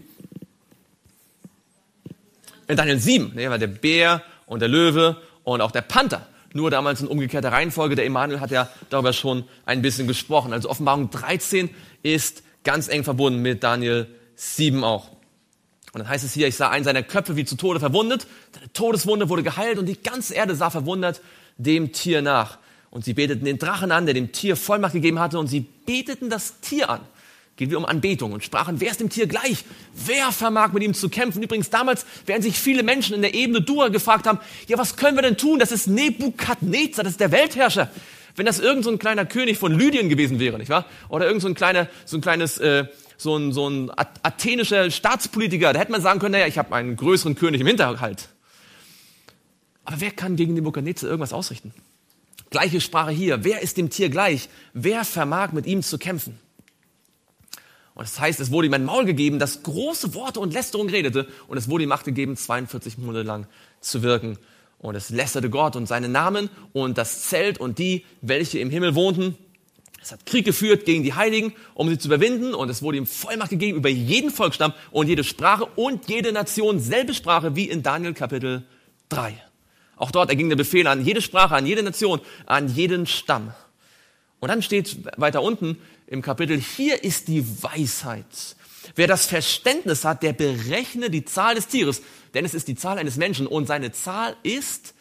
In Daniel sieben, ne, war der Bär und der Löwe und auch der Panther. Nur damals in umgekehrter Reihenfolge. Der Emanuel hat ja darüber schon ein bisschen gesprochen. Also Offenbarung dreizehn ist ganz eng verbunden mit Daniel sieben auch. Und dann heißt es hier, ich sah einen seiner Köpfe wie zu Tode verwundet. Seine Todeswunde wurde geheilt und die ganze Erde sah verwundert dem Tier nach. Und sie beteten den Drachen an, der dem Tier Vollmacht gegeben hatte. Und sie beteten das Tier an. Geht wie um Anbetung und sprachen, wer ist dem Tier gleich? Wer vermag mit ihm zu kämpfen? Übrigens damals werden sich viele Menschen in der Ebene Dura gefragt haben, ja, was können wir denn tun? Das ist Nebukadnezar, das ist der Weltherrscher. Wenn das irgend so ein kleiner König von Lydien gewesen wäre, nicht wahr? Oder irgend so ein kleiner, so ein kleines, äh, so ein, so ein athenischer Staatspolitiker. Da hätte man sagen können, naja, ich habe einen größeren König im Hinterhalt. Aber wer kann gegen Nebukadnezar irgendwas ausrichten? Gleiche Sprache hier. Wer ist dem Tier gleich? Wer vermag mit ihm zu kämpfen? Und das heißt, es wurde ihm ein Maul gegeben, das große Worte und Lästerung redete. Und es wurde ihm Macht gegeben, zweiundvierzig Monate lang zu wirken. Und es lästerte Gott und seinen Namen und das Zelt und die, welche im Himmel wohnten. Es hat Krieg geführt gegen die Heiligen, um sie zu überwinden. Und es wurde ihm Vollmacht gegeben über jeden Volksstamm und jede Sprache und jede Nation. Selbe Sprache wie in Daniel Kapitel drei. Auch dort erging der Befehl an jede Sprache, an jede Nation, an jeden Stamm. Und dann steht weiter unten im Kapitel, hier ist die Weisheit. Wer das Verständnis hat, der berechne die Zahl des Tieres, denn es ist die Zahl eines Menschen und seine Zahl ist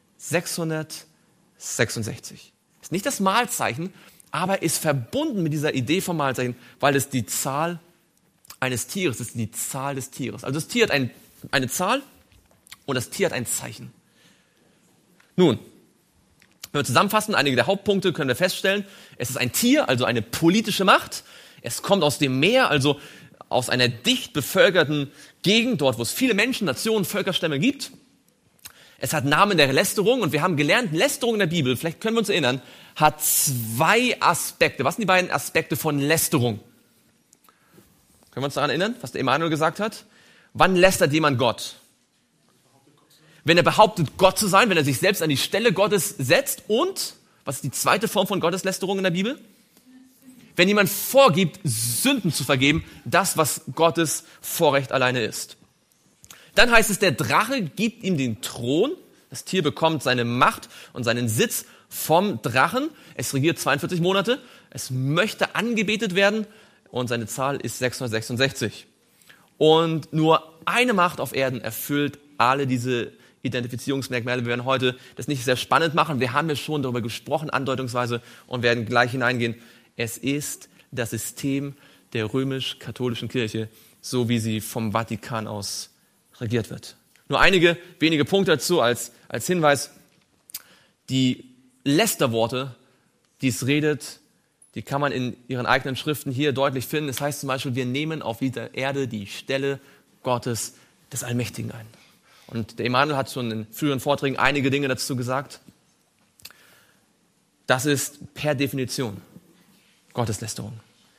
sechshundertsechsundsechzig. Ist nicht das Malzeichen, aber ist verbunden mit dieser Idee vom Malzeichen, weil es die Zahl eines Tieres ist, die Zahl des Tieres. Also das Tier hat ein, eine Zahl und das Tier hat ein Zeichen. Nun, wenn wir zusammenfassen, einige der Hauptpunkte können wir feststellen. Es ist ein Tier, also eine politische Macht. Es kommt aus dem Meer, also aus einer dicht bevölkerten Gegend, dort wo es viele Menschen, Nationen, Völkerstämme gibt. Es hat Namen der Lästerung und wir haben gelernt, Lästerung in der Bibel, vielleicht können wir uns erinnern, hat zwei Aspekte. Was sind die beiden Aspekte von Lästerung? Können wir uns daran erinnern, was der Emanuel gesagt hat? Wann lästert jemand Gott? Wenn er behauptet, Gott zu sein, wenn er sich selbst an die Stelle Gottes setzt. Und, was ist die zweite Form von Gotteslästerung in der Bibel? Wenn jemand vorgibt, Sünden zu vergeben, das, was Gottes Vorrecht alleine ist. Dann heißt es, der Drache gibt ihm den Thron. Das Tier bekommt seine Macht und seinen Sitz vom Drachen. Es regiert zweiundvierzig Monate. Es möchte angebetet werden und seine Zahl ist sechshundertsechsundsechzig. Und nur eine Macht auf Erden erfüllt alle diese Identifizierungsmerkmale. Wir werden heute das nicht sehr spannend machen. Wir haben ja schon darüber gesprochen, andeutungsweise, und werden gleich hineingehen. Es ist das System der römisch-katholischen Kirche, so wie sie vom Vatikan aus regiert wird. Nur einige wenige Punkte dazu als, als Hinweis. Die Lästerworte, die es redet, die kann man in ihren eigenen Schriften hier deutlich finden. Es heißt zum Beispiel, wir nehmen auf dieser Erde die Stelle Gottes des Allmächtigen ein. Und der Emanuel hat schon in früheren Vorträgen einige Dinge dazu gesagt. Das ist per Definition Gotteslästerung.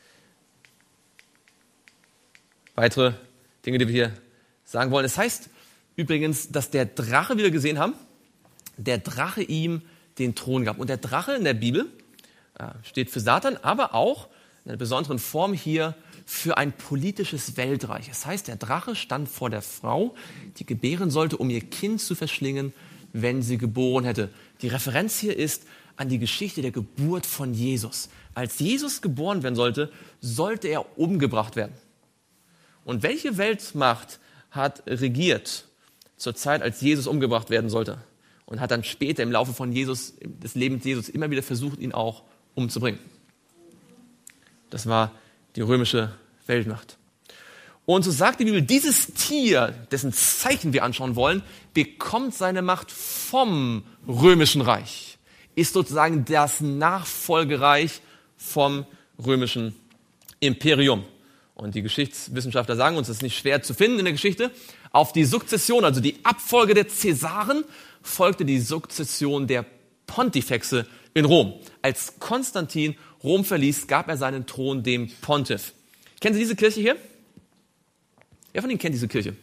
Weitere Dinge, die wir hier sagen wollen. Es heißt übrigens, dass der Drache, wie wir gesehen haben, der Drache ihm den Thron gab. Und der Drache in der Bibel äh, steht für Satan, aber auch in einer besonderen Form hier für ein politisches Weltreich. Das heißt, der Drache stand vor der Frau, die gebären sollte, um ihr Kind zu verschlingen, wenn sie geboren hätte. Die Referenz hier ist an die Geschichte der Geburt von Jesus. Als Jesus geboren werden sollte, sollte er umgebracht werden. Und welche Weltmacht hat regiert zur Zeit, als Jesus umgebracht werden sollte? Und hat dann später im Laufe von Jesus, des Lebens Jesus, immer wieder versucht, ihn auch umzubringen. Das war die römische Weltmacht. Und so sagt die Bibel, dieses Tier, dessen Zeichen wir anschauen wollen, bekommt seine Macht vom römischen Reich. Ist sozusagen das Nachfolgereich vom römischen Imperium. Und die Geschichtswissenschaftler sagen uns, es ist nicht schwer zu finden in der Geschichte, auf die Sukzession, also die Abfolge der Cäsaren, folgte die Sukzession der Pontifexe in Rom. Als Konstantin Rom verließ, gab er seinen Thron dem Pontiff. Kennen Sie diese Kirche hier? Wer von Ihnen kennt diese Kirche?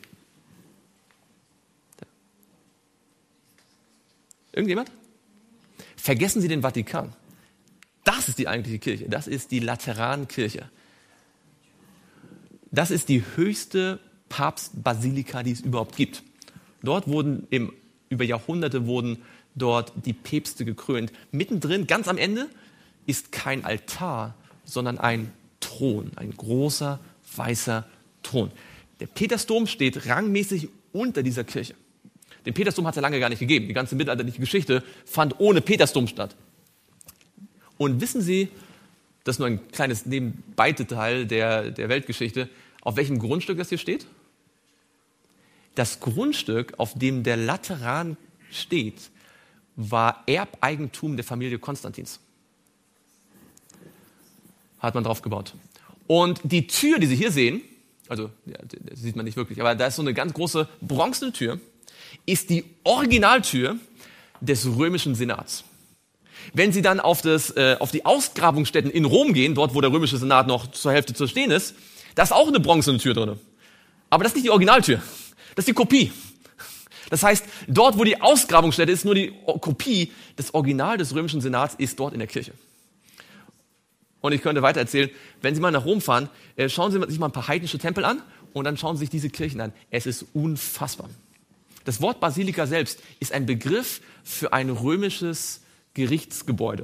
Irgendjemand? Vergessen Sie den Vatikan. Das ist die eigentliche Kirche. Das ist die Laterankirche. Das ist die höchste Papstbasilika, die es überhaupt gibt. Dort wurden im, über Jahrhunderte wurden dort die Päpste gekrönt. Mittendrin, ganz am Ende, ist kein Altar, sondern ein Thron, ein großer, weißer Thron. Der Petersdom steht rangmäßig unter dieser Kirche. Den Petersdom hat es ja lange gar nicht gegeben. Die ganze mittelalterliche Geschichte fand ohne Petersdom statt. Und wissen Sie, das ist nur ein kleines Nebenbei-Detail der, der Weltgeschichte, auf welchem Grundstück das hier steht? Das Grundstück, auf dem der Lateran steht, war Erbeigentum der Familie Konstantins. Hat man drauf gebaut. Und die Tür, die Sie hier sehen, also ja, das sieht man nicht wirklich, aber da ist so eine ganz große bronzene Tür, ist die Originaltür des römischen Senats. Wenn Sie dann auf, das, äh, auf die Ausgrabungsstätten in Rom gehen, dort wo der römische Senat noch zur Hälfte zu stehen ist, da ist auch eine bronzene Tür drin. Aber das ist nicht die Originaltür, das ist die Kopie. Das heißt, dort wo die Ausgrabungsstätte ist, nur die Kopie, das Original des römischen Senats ist dort in der Kirche. Und ich könnte weiter erzählen, wenn Sie mal nach Rom fahren, äh, schauen Sie sich mal ein paar heidnische Tempel an und dann schauen Sie sich diese Kirchen an. Es ist unfassbar. Das Wort Basilika selbst ist ein Begriff für ein römisches Gerichtsgebäude.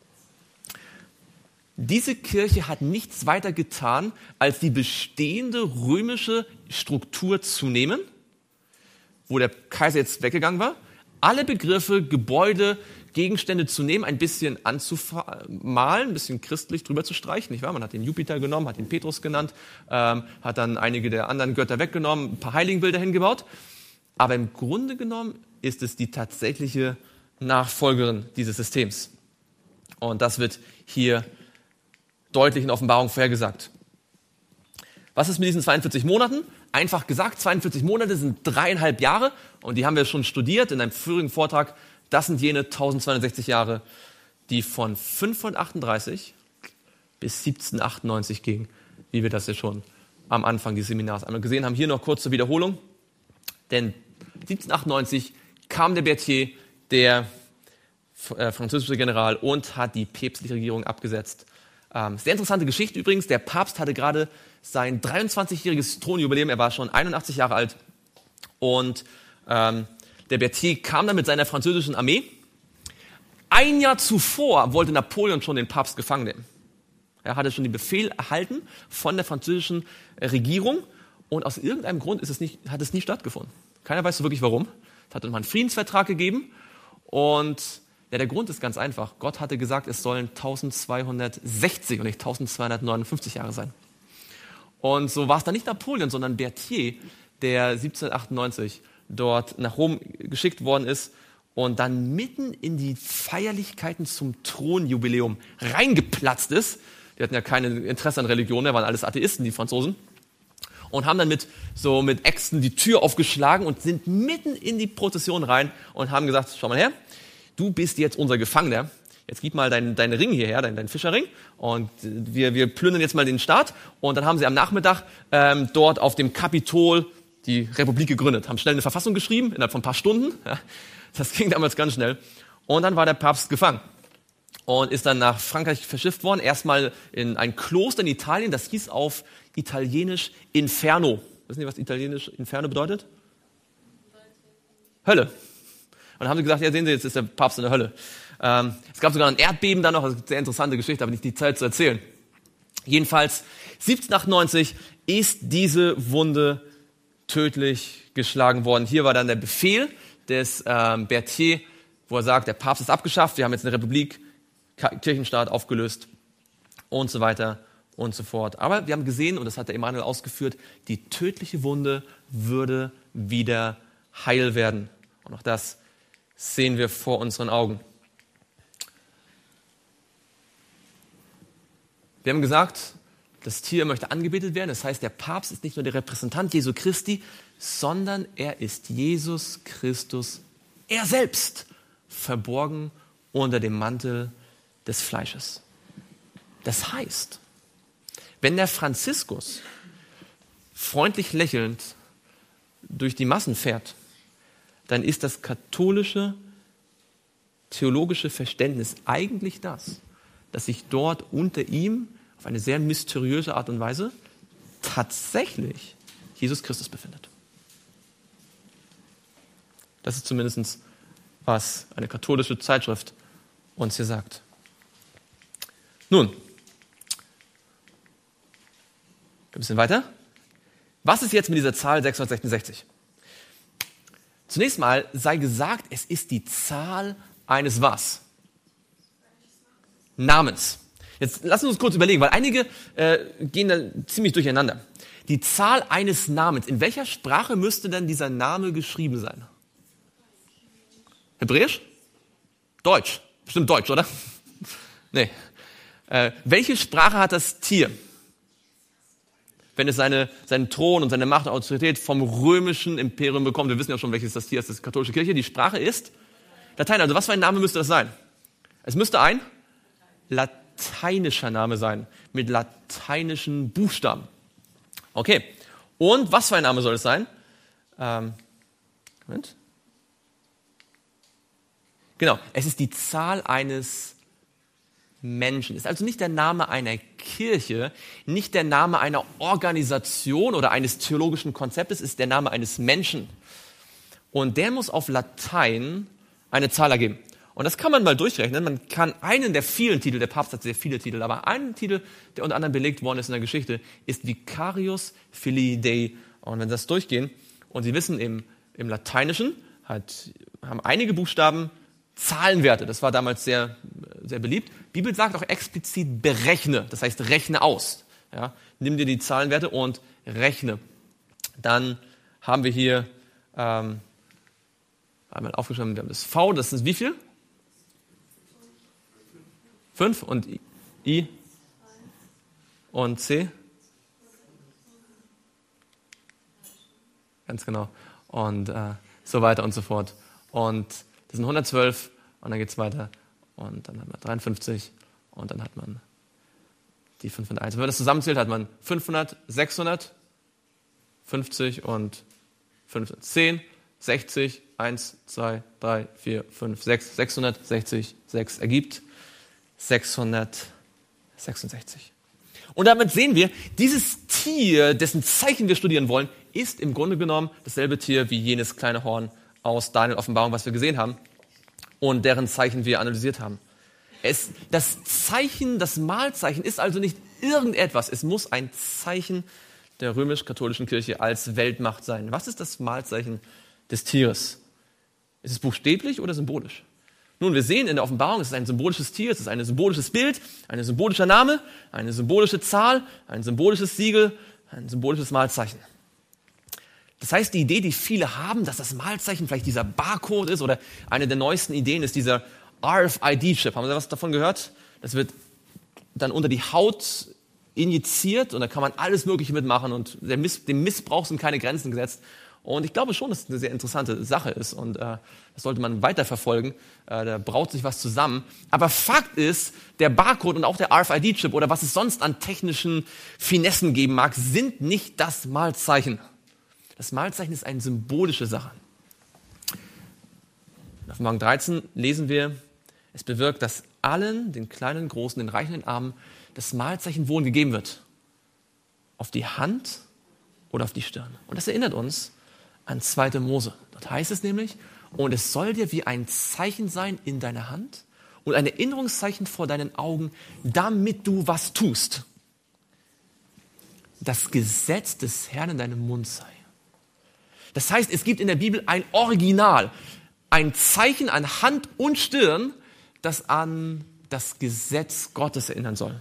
Diese Kirche hat nichts weiter getan, als die bestehende römische Struktur zu nehmen, wo der Kaiser jetzt weggegangen war, alle Begriffe, Gebäude, Gegenstände zu nehmen, ein bisschen anzumalen, ein bisschen christlich drüber zu streichen, nicht wahr? Man hat den Jupiter genommen, hat den Petrus genannt, ähm, hat dann einige der anderen Götter weggenommen, ein paar Heiligenbilder hingebaut. Aber im Grunde genommen ist es die tatsächliche Nachfolgerin dieses Systems. Und das wird hier deutlich in Offenbarung vorhergesagt. Was ist mit diesen zweiundvierzig Monaten? Einfach gesagt, zweiundvierzig Monate sind dreieinhalb Jahre und die haben wir schon studiert in einem früheren Vortrag. Das sind jene eintausendzweihundertsechzig Jahre, die von fünfhundertachtunddreißig bis siebzehnhundertachtundneunzig gingen, wie wir das ja schon am Anfang des Seminars einmal gesehen haben. Hier noch kurz zur Wiederholung. Denn siebzehnhundertachtundneunzig kam der Berthier, der äh, französische General, und hat die päpstliche Regierung abgesetzt. Ähm, sehr interessante Geschichte übrigens. Der Papst hatte gerade sein dreiundzwanzigjähriges Thronjubiläum. Er war schon einundachtzig Jahre alt. Und ähm, der Berthier kam dann mit seiner französischen Armee. Ein Jahr zuvor wollte Napoleon schon den Papst gefangen nehmen. Er hatte schon den Befehl erhalten von der französischen Regierung. Und aus irgendeinem Grund ist es nicht, hat es nie stattgefunden. Keiner weiß so wirklich warum. Es hat mal einen Friedensvertrag gegeben. Und ja, der Grund ist ganz einfach. Gott hatte gesagt, es sollen eintausendzweihundertsechzig und nicht eintausendzweihundertneunundfünfzig Jahre sein. Und so war es dann nicht Napoleon, sondern Berthier, der siebzehnhundertachtundneunzig dort nach Rom geschickt worden ist und dann mitten in die Feierlichkeiten zum Thronjubiläum reingeplatzt ist. Die hatten ja kein Interesse an Religion, da waren alles Atheisten, die Franzosen. Und haben dann mit, so mit Äxten die Tür aufgeschlagen und sind mitten in die Prozession rein und haben gesagt, schau mal her, du bist jetzt unser Gefangener. Jetzt gib mal deinen dein Ring hierher, deinen dein Fischerring. Und wir, wir plündern jetzt mal den Staat. Und dann haben sie am Nachmittag ähm, dort auf dem Kapitol die Republik gegründet. Haben schnell eine Verfassung geschrieben, innerhalb von ein paar Stunden. Ja, das ging damals ganz schnell. Und dann war der Papst gefangen. Und ist dann nach Frankreich verschifft worden. Erstmal in ein Kloster in Italien. Das hieß auf Italienisch Inferno. Wissen Sie, was Italienisch Inferno bedeutet? Hölle. Und dann haben sie gesagt, ja sehen Sie, jetzt ist der Papst in der Hölle. Ähm, es gab sogar ein Erdbeben dann noch, das ist eine sehr interessante Geschichte, aber nicht die Zeit zu erzählen. Jedenfalls, siebzehnhundertachtundneunzig ist diese Wunde tödlich geschlagen worden. Hier war dann der Befehl des ähm, Berthier, wo er sagt, der Papst ist abgeschafft, wir haben jetzt eine Republik, Kirchenstaat aufgelöst und so weiter und so fort. Aber wir haben gesehen, und das hat der Emanuel ausgeführt, die tödliche Wunde würde wieder heil werden. Und auch das sehen wir vor unseren Augen. Wir haben gesagt, das Tier möchte angebetet werden. Das heißt, der Papst ist nicht nur der Repräsentant Jesu Christi, sondern er ist Jesus Christus, er selbst, verborgen unter dem Mantel des Fleisches. Das heißt, wenn der Franziskus freundlich lächelnd durch die Massen fährt, dann ist das katholische theologische Verständnis eigentlich das, dass sich dort unter ihm auf eine sehr mysteriöse Art und Weise tatsächlich Jesus Christus befindet. Das ist zumindest, was eine katholische Zeitschrift uns hier sagt. Nun, ein bisschen weiter. Was ist jetzt mit dieser Zahl sechshundertsechsundsechzig? Zunächst mal sei gesagt, es ist die Zahl eines was? Namens. Jetzt lassen wir uns kurz überlegen, weil einige äh, gehen da ziemlich durcheinander. Die Zahl eines Namens. In welcher Sprache müsste denn dieser Name geschrieben sein? Hebräisch? Deutsch. Bestimmt Deutsch, oder? Nee. Äh, welche Sprache hat das Tier? wenn es seine, seinen Thron und seine Macht und Autorität vom römischen Imperium bekommt. Wir wissen ja schon, welches das Tier ist, das ist die katholische Kirche. Die Sprache ist Latein. Also was für ein Name müsste das sein? Es müsste ein lateinischer Name sein, mit lateinischen Buchstaben. Okay, und was für ein Name soll es sein? Ähm, Moment. Genau, es ist die Zahl eines Menschen. Es ist also nicht der Name einer Kirche, nicht der Name einer Organisation oder eines theologischen Konzeptes, es ist der Name eines Menschen. Und der muss auf Latein eine Zahl ergeben. Und das kann man mal durchrechnen. Man kann einen der vielen Titel, der Papst hat sehr viele Titel, aber einen Titel, der unter anderem belegt worden ist in der Geschichte, ist Vicarius Filii Dei. Und wenn Sie das durchgehen, und Sie wissen, im, im Lateinischen hat, haben einige Buchstaben Zahlenwerte. Das war damals sehr, sehr beliebt. Die Bibel sagt auch explizit berechne, das heißt rechne aus. Ja, nimm dir die Zahlenwerte und rechne. Dann haben wir hier ähm, einmal aufgeschrieben, wir haben das V, das ist wie viel? Fünf und I und C? Ganz genau. Und äh, so weiter und so fort. Und das sind hundertzwölf und dann geht es weiter. Und dann hat man dreiundfünfzig und dann hat man die fünfhunderteins. Wenn man das zusammenzählt, hat man fünfhundert, sechshundert, fünfzig und fünfhundertzehn, sechzig, eins, zwei, drei, vier, fünf, sechs, sechshundertsechzig, sechs ergibt sechshundertsechsundsechzig. Und damit sehen wir, dieses Tier, dessen Zeichen wir studieren wollen, ist im Grunde genommen dasselbe Tier wie jenes kleine Horn aus Daniel Offenbarung, was wir gesehen haben und deren Zeichen wir analysiert haben. Es, das Zeichen, das Mahlzeichen ist also nicht irgendetwas. Es muss ein Zeichen der römisch-katholischen Kirche als Weltmacht sein. Was ist das Mahlzeichen des Tieres? Ist es buchstäblich oder symbolisch? Nun, wir sehen in der Offenbarung, es ist ein symbolisches Tier, es ist ein symbolisches Bild, ein symbolischer Name, eine symbolische Zahl, ein symbolisches Siegel, ein symbolisches Mahlzeichen. Das heißt, die Idee, die viele haben, dass das Mahlzeichen vielleicht dieser Barcode ist oder eine der neuesten Ideen ist dieser R F I D-Chip. Haben Sie was davon gehört? Das wird dann unter die Haut injiziert und da kann man alles Mögliche mitmachen und der Miss, dem Missbrauch sind keine Grenzen gesetzt. Und ich glaube schon, dass es eine sehr interessante Sache ist und äh, das sollte man weiterverfolgen. Äh, da braut sich was zusammen. Aber Fakt ist, der Barcode und auch der R F I D-Chip oder was es sonst an technischen Finessen geben mag, sind nicht das Mahlzeichen. Das Mahlzeichen ist eine symbolische Sache. In Offenbarung dreizehn lesen wir, es bewirkt, dass allen, den Kleinen, Großen, den Reichen, den Armen, das Mahlzeichen Wohn gegeben wird. Auf die Hand oder auf die Stirn. Und das erinnert uns an zweite Mose. Dort heißt es nämlich, und es soll dir wie ein Zeichen sein in deiner Hand und ein Erinnerungszeichen vor deinen Augen, damit du was tust. Das Gesetz des Herrn in deinem Mund sei. Das heißt, es gibt in der Bibel ein Original, ein Zeichen an Hand und Stirn, das an das Gesetz Gottes erinnern soll.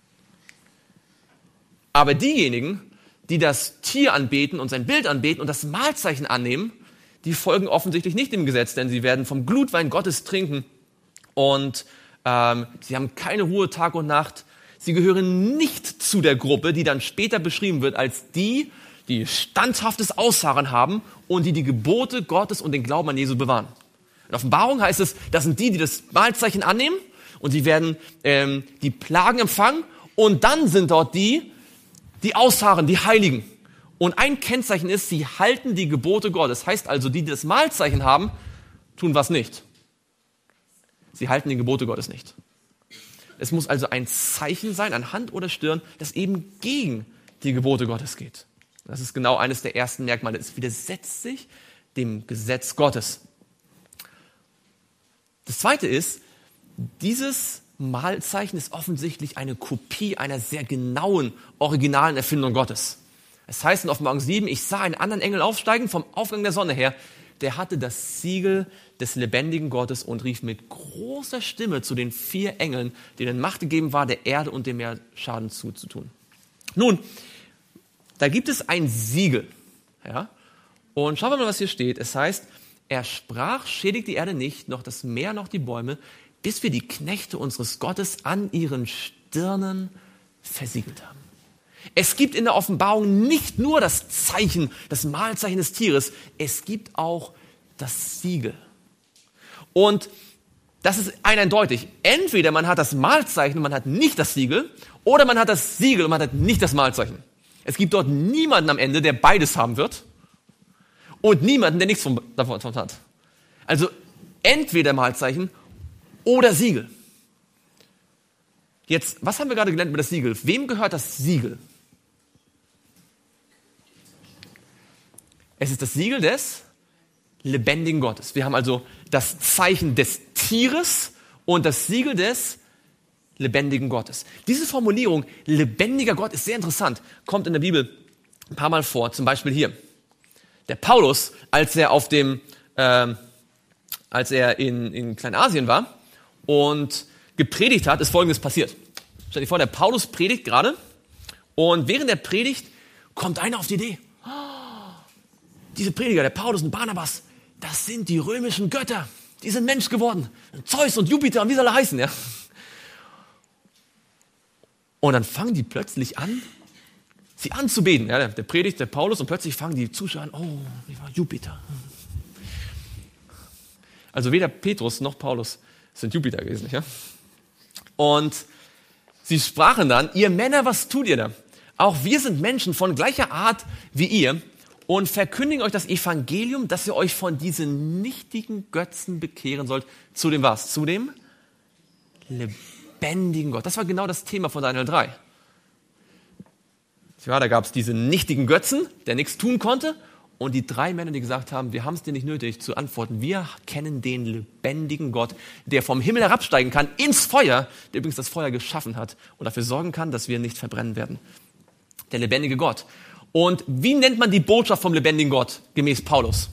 Aber diejenigen, die das Tier anbeten und sein Bild anbeten und das Mahlzeichen annehmen, die folgen offensichtlich nicht dem Gesetz, denn sie werden vom Glutwein Gottes trinken und ähm, sie haben keine Ruhe Tag und Nacht. Sie gehören nicht zu der Gruppe, die dann später beschrieben wird als die, die standhaftes Ausharren haben und die die Gebote Gottes und den Glauben an Jesu bewahren. In Offenbarung heißt es, das sind die, die das Mahlzeichen annehmen und sie werden ähm, die Plagen empfangen und dann sind dort die, die ausharren, die Heiligen. Und ein Kennzeichen ist, sie halten die Gebote Gottes. Das heißt also, die, die das Mahlzeichen haben, tun was nicht. Sie halten die Gebote Gottes nicht. Es muss also ein Zeichen sein, an Hand oder Stirn, das eben gegen die Gebote Gottes geht. Das ist genau eines der ersten Merkmale. Es widersetzt sich dem Gesetz Gottes. Das zweite ist, dieses Mahlzeichen ist offensichtlich eine Kopie einer sehr genauen, originalen Erfindung Gottes. Es heißt in Offenbarung sieben, ich sah einen anderen Engel aufsteigen vom Aufgang der Sonne her. Der hatte das Siegel des lebendigen Gottes und rief mit großer Stimme zu den vier Engeln, denen Macht gegeben war, der Erde und dem Meer Schaden zuzutun. Nun, da gibt es ein Siegel. Ja? Und schauen wir mal, was hier steht. Es heißt, er sprach, schädigt die Erde nicht, noch das Meer, noch die Bäume, bis wir die Knechte unseres Gottes an ihren Stirnen versiegelt haben. Es gibt in der Offenbarung nicht nur das Zeichen, das Mahlzeichen des Tieres, es gibt auch das Siegel. Und das ist eindeutig. Entweder man hat das Mahlzeichen und man hat nicht das Siegel, oder man hat das Siegel und man hat nicht das Mahlzeichen. Es gibt dort niemanden am Ende, der beides haben wird, und niemanden, der nichts davon hat. Also entweder Mahlzeichen oder Siegel. Jetzt, was haben wir gerade gelernt über das Siegel? Wem gehört das Siegel? Es ist das Siegel des lebendigen Gottes. Wir haben also das Zeichen des Tieres und das Siegel des lebendigen Gottes. Diese Formulierung, lebendiger Gott, ist sehr interessant. Kommt in der Bibel ein paar Mal vor. Zum Beispiel hier. Der Paulus, als er auf dem, ähm, als er in, in Kleinasien war und gepredigt hat, ist Folgendes passiert. Stell dir vor, der Paulus predigt gerade und während der Predigt kommt einer auf die Idee. Oh, diese Prediger, der Paulus und Barnabas, das sind die römischen Götter. Die sind Mensch geworden. Zeus und Jupiter und wie soll er heißen, ja? Und dann fangen die plötzlich an, sie anzubeten. Ja, der, der predigt, der Paulus, und plötzlich fangen die Zuschauer an, oh, wie war Jupiter. Also weder Petrus noch Paulus sind Jupiter gewesen. Ja? Und sie sprachen dann, ihr Männer, was tut ihr da? Auch wir sind Menschen von gleicher Art wie ihr und verkündigen euch das Evangelium, dass ihr euch von diesen nichtigen Götzen bekehren sollt. Zu dem was? Zu dem lebendigen Gott. Das war genau das Thema von Daniel drei. Ja, da gab es diese nichtigen Götzen, der nichts tun konnte. Und die drei Männer, die gesagt haben, wir haben es dir nicht nötig zu antworten. Wir kennen den lebendigen Gott, der vom Himmel herabsteigen kann ins Feuer, der übrigens das Feuer geschaffen hat und dafür sorgen kann, dass wir nicht verbrennen werden. Der lebendige Gott. Und wie nennt man die Botschaft vom lebendigen Gott gemäß Paulus?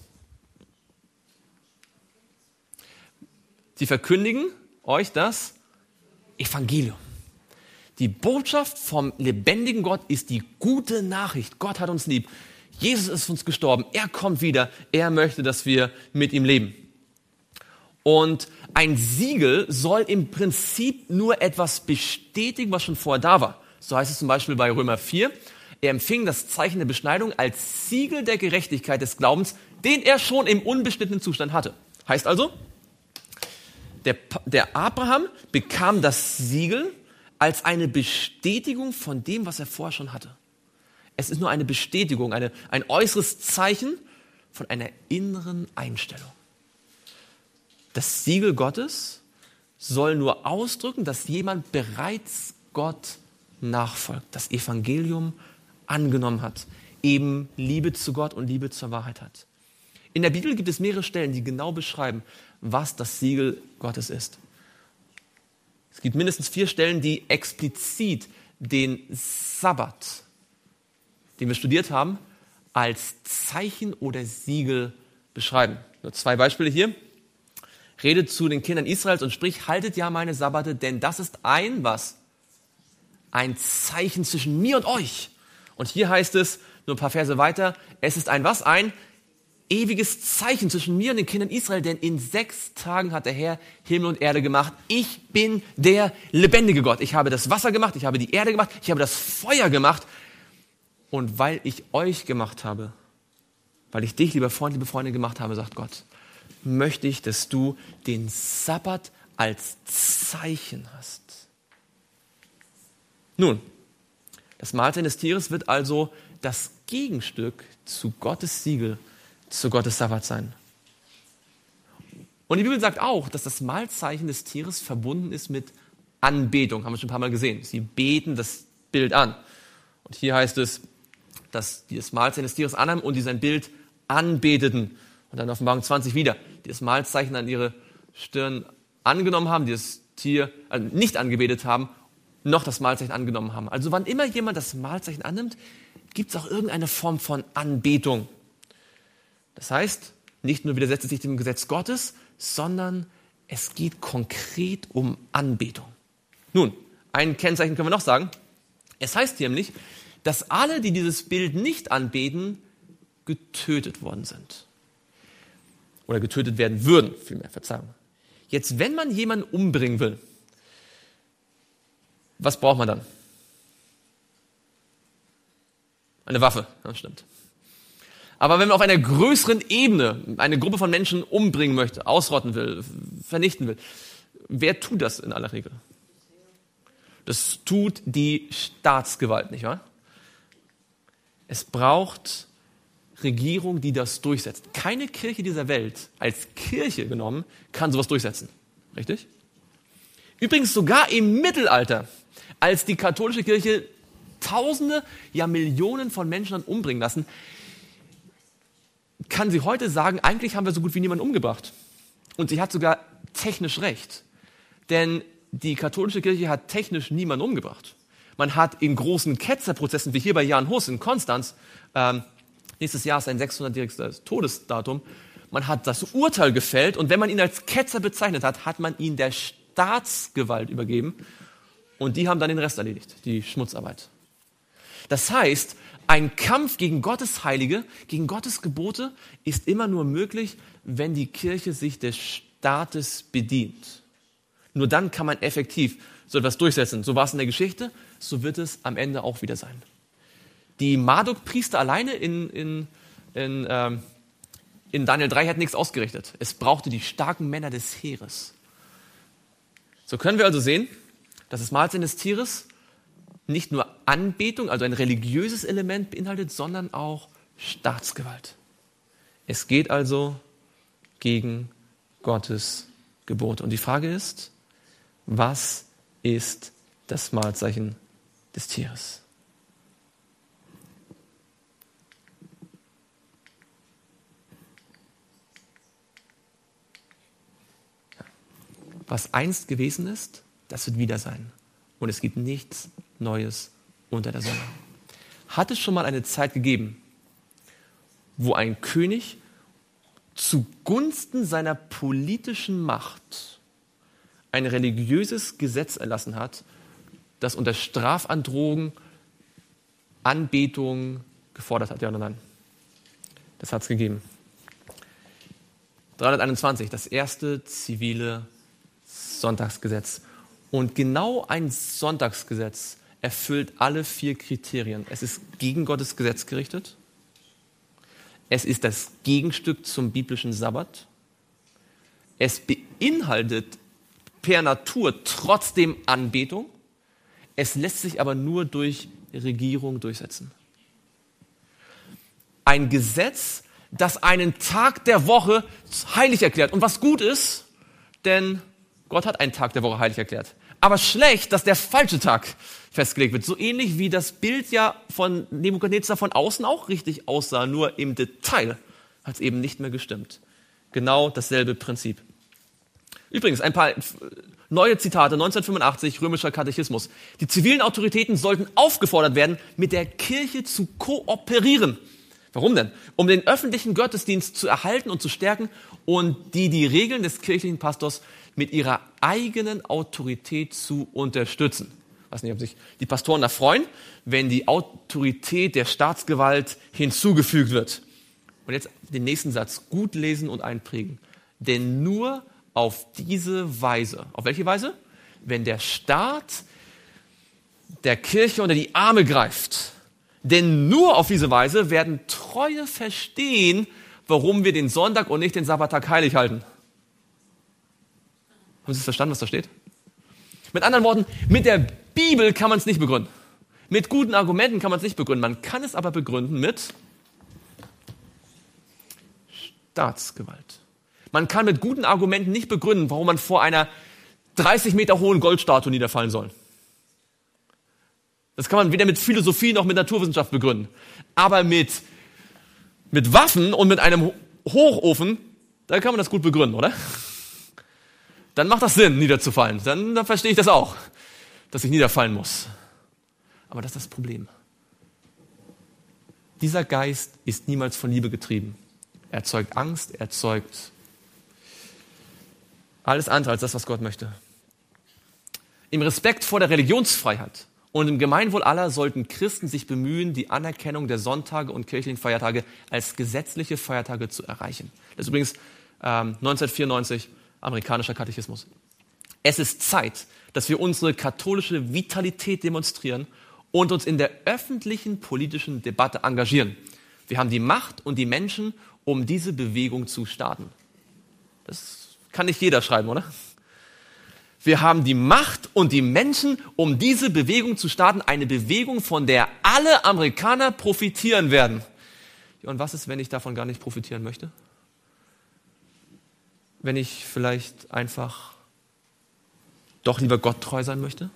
Sie verkündigen euch das Evangelium. Die Botschaft vom lebendigen Gott ist die gute Nachricht. Gott hat uns lieb. Jesus ist für uns gestorben. Er kommt wieder. Er möchte, dass wir mit ihm leben. Und ein Siegel soll im Prinzip nur etwas bestätigen, was schon vorher da war. So heißt es zum Beispiel bei Römer vier. Er empfing das Zeichen der Beschneidung als Siegel der Gerechtigkeit des Glaubens, den er schon im unbeschnittenen Zustand hatte. Heißt also, der, der Abraham bekam das Siegel als eine Bestätigung von dem, was er vorher schon hatte. Es ist nur eine Bestätigung, eine, ein äußeres Zeichen von einer inneren Einstellung. Das Siegel Gottes soll nur ausdrücken, dass jemand bereits Gott nachfolgt, das Evangelium angenommen hat, eben Liebe zu Gott und Liebe zur Wahrheit hat. In der Bibel gibt es mehrere Stellen, die genau beschreiben, was das Siegel Gottes ist. Es gibt mindestens vier Stellen, die explizit den Sabbat, den wir studiert haben, als Zeichen oder Siegel beschreiben. Nur zwei Beispiele hier. Redet zu den Kindern Israels und spricht, haltet ja meine Sabbate, denn das ist ein, was? Ein Zeichen zwischen mir und euch. Und hier heißt es, nur ein paar Verse weiter, es ist ein was? Ein ewiges Zeichen zwischen mir und den Kindern Israel, denn in sechs Tagen hat der Herr Himmel und Erde gemacht. Ich bin der lebendige Gott. Ich habe das Wasser gemacht, ich habe die Erde gemacht, ich habe das Feuer gemacht. Und weil ich euch gemacht habe, weil ich dich, lieber Freund, liebe Freundin, gemacht habe, sagt Gott, möchte ich, dass du den Sabbat als Zeichen hast. Nun, das Mahlzeichen des Tieres wird also das Gegenstück zu Gottes Siegel, zu Gottes Sabbat sein. Und die Bibel sagt auch, dass das Mahlzeichen des Tieres verbunden ist mit Anbetung. Haben wir schon ein paar Mal gesehen. Sie beten das Bild an. Und hier heißt es, dass die das Mahlzeichen des Tieres annahmen und die sein Bild anbeteten. Und dann Offenbarung zwanzig wieder, die das Mahlzeichen an ihre Stirn angenommen haben, die das Tier also nicht angebetet haben, noch das Mahlzeichen angenommen haben. Also wann immer jemand das Mahlzeichen annimmt, gibt es auch irgendeine Form von Anbetung. Das heißt, nicht nur widersetzt es sich dem Gesetz Gottes, sondern es geht konkret um Anbetung. Nun, ein Kennzeichen können wir noch sagen. Es heißt nämlich, dass alle, die dieses Bild nicht anbeten, getötet worden sind. Oder getötet werden würden, vielmehr, Verzeihung. Jetzt, wenn man jemanden umbringen will, was braucht man dann? Eine Waffe, das stimmt. Aber wenn man auf einer größeren Ebene eine Gruppe von Menschen umbringen möchte, ausrotten will, vernichten will, wer tut das in aller Regel? Das tut die Staatsgewalt, nicht wahr? Es braucht Regierung, die das durchsetzt. Keine Kirche dieser Welt, als Kirche genommen, kann sowas durchsetzen. Richtig? Übrigens sogar im Mittelalter, als die katholische Kirche Tausende, ja Millionen von Menschen hat umbringen lassen, kann sie heute sagen, eigentlich haben wir so gut wie niemanden umgebracht. Und sie hat sogar technisch recht. Denn die katholische Kirche hat technisch niemanden umgebracht. Man hat in großen Ketzerprozessen, wie hier bei Jan Hus in Konstanz, ähm, nächstes Jahr ist sein sechshundertjähriges Todesdatum, man hat das Urteil gefällt und wenn man ihn als Ketzer bezeichnet hat, hat man ihn der Staatsgewalt übergeben und die haben dann den Rest erledigt, die Schmutzarbeit. Das heißt, ein Kampf gegen Gottes Heilige, gegen Gottes Gebote ist immer nur möglich, wenn die Kirche sich des Staates bedient. Nur dann kann man effektiv so etwas durchsetzen. So war es in der Geschichte, so wird es am Ende auch wieder sein. Die Marduk-Priester alleine in, in, in, ähm, in Daniel drei hätten nichts ausgerichtet. Es brauchte die starken Männer des Heeres. So können wir also sehen, dass das Mahlsein des Tieres nicht nur Anbetung, also ein religiöses Element beinhaltet, sondern auch Staatsgewalt. Es geht also gegen Gottes Gebote. Und die Frage ist, was ist das Mahlzeichen des Tieres? Was einst gewesen ist, das wird wieder sein. Und es gibt nichts Neues unter der Sonne. Hat es schon mal eine Zeit gegeben, wo ein König zugunsten seiner politischen Macht ein religiöses Gesetz erlassen hat, das unter Strafandrohung Anbetung gefordert hat? Ja oder nein? Das hat es gegeben. dreihunderteinundzwanzig, das erste zivile Sonntagsgesetz. Und genau ein Sonntagsgesetz erfüllt alle vier Kriterien. Es ist gegen Gottes Gesetz gerichtet. Es ist das Gegenstück zum biblischen Sabbat. Es beinhaltet per Natur trotzdem Anbetung. Es lässt sich aber nur durch Regierung durchsetzen. Ein Gesetz, das einen Tag der Woche heilig erklärt. Und was gut ist, denn Gott hat einen Tag der Woche heilig erklärt. Aber schlecht, dass der falsche Tag festgelegt wird. So ähnlich wie das Bild ja von Nebukadnezar von außen auch richtig aussah, nur im Detail hat es eben nicht mehr gestimmt. Genau dasselbe Prinzip. Übrigens, ein paar neue Zitate, neunzehnhundertfünfundachtzig, römischer Katechismus. Die zivilen Autoritäten sollten aufgefordert werden, mit der Kirche zu kooperieren. Warum denn? Um den öffentlichen Gottesdienst zu erhalten und zu stärken und die die Regeln des kirchlichen Pastors mit ihrer eigenen Autorität zu unterstützen. Ich weiß nicht, ob sich die Pastoren da freuen, wenn die Autorität der Staatsgewalt hinzugefügt wird. Und jetzt den nächsten Satz gut lesen und einprägen. Denn nur auf diese Weise, auf welche Weise? Wenn der Staat der Kirche unter die Arme greift. Denn nur auf diese Weise werden Treue verstehen, warum wir den Sonntag und nicht den Sabbattag heilig halten. Haben Sie es verstanden, was da steht? Mit anderen Worten, mit der Bibel kann man es nicht begründen. Mit guten Argumenten kann man es nicht begründen. Man kann es aber begründen mit Staatsgewalt. Man kann mit guten Argumenten nicht begründen, warum man vor einer dreißig Meter hohen Goldstatue niederfallen soll. Das kann man weder mit Philosophie noch mit Naturwissenschaft begründen. Aber mit, mit Waffen und mit einem Hochofen, da kann man das gut begründen, oder? Dann macht das Sinn, niederzufallen. Dann, dann verstehe ich das auch, dass ich niederfallen muss. Aber das ist das Problem. Dieser Geist ist niemals von Liebe getrieben. Er erzeugt Angst, er erzeugt alles andere als das, was Gott möchte. Im Respekt vor der Religionsfreiheit und im Gemeinwohl aller sollten Christen sich bemühen, die Anerkennung der Sonntage und kirchlichen Feiertage als gesetzliche Feiertage zu erreichen. Das ist übrigens ähm, neunzehnhundertvierundneunzig, amerikanischer Katechismus. Es ist Zeit, dass wir unsere katholische Vitalität demonstrieren und uns in der öffentlichen politischen Debatte engagieren. Wir haben die Macht und die Menschen, um diese Bewegung zu starten. Das kann nicht jeder schreiben, oder? Wir haben die Macht und die Menschen, um diese Bewegung zu starten. Eine Bewegung, von der alle Amerikaner profitieren werden. Ja, und was ist, wenn ich davon gar nicht profitieren möchte? Wenn ich vielleicht einfach doch lieber Gott treu sein möchte?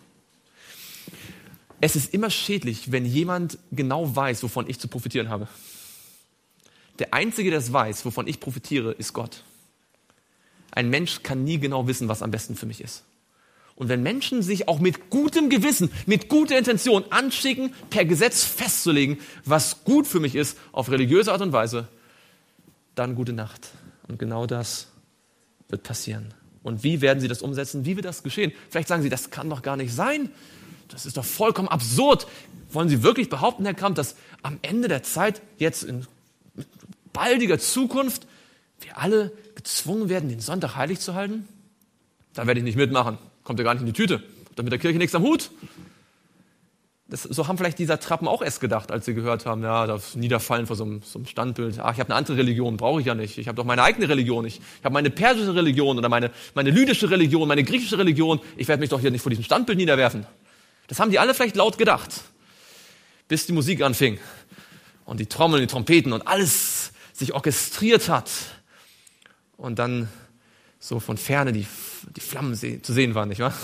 Es ist immer schädlich, wenn jemand genau weiß, wovon ich zu profitieren habe. Der Einzige, der es weiß, wovon ich profitiere, ist Gott. Ein Mensch kann nie genau wissen, was am besten für mich ist. Und wenn Menschen sich auch mit gutem Gewissen, mit guter Intention anschicken, per Gesetz festzulegen, was gut für mich ist, auf religiöse Art und Weise, dann gute Nacht. Und genau das wird passieren. Und wie werden sie das umsetzen? Wie wird das geschehen? Vielleicht sagen sie, das kann doch gar nicht sein. Das ist doch vollkommen absurd. Wollen Sie wirklich behaupten, Herr Kramp, dass am Ende der Zeit, jetzt in baldiger Zukunft, wir alle gezwungen werden, den Sonntag heilig zu halten? Da werde ich nicht mitmachen. Kommt ja gar nicht in die Tüte. Hat mit der Kirche nichts am Hut. Das, so haben vielleicht die Satrapen auch erst gedacht, als sie gehört haben, ja, das Niederfallen vor so einem, so einem Standbild. Ach, ich habe eine andere Religion, brauche ich ja nicht. Ich habe doch meine eigene Religion. Ich, ich habe meine persische Religion oder meine, meine lydische Religion, meine griechische Religion. Ich werde mich doch hier nicht vor diesem Standbild niederwerfen. Das haben die alle vielleicht laut gedacht, bis die Musik anfing und die Trommeln, die Trompeten und alles sich orchestriert hat und dann so von Ferne die, die Flammen se- zu sehen waren, nicht wahr?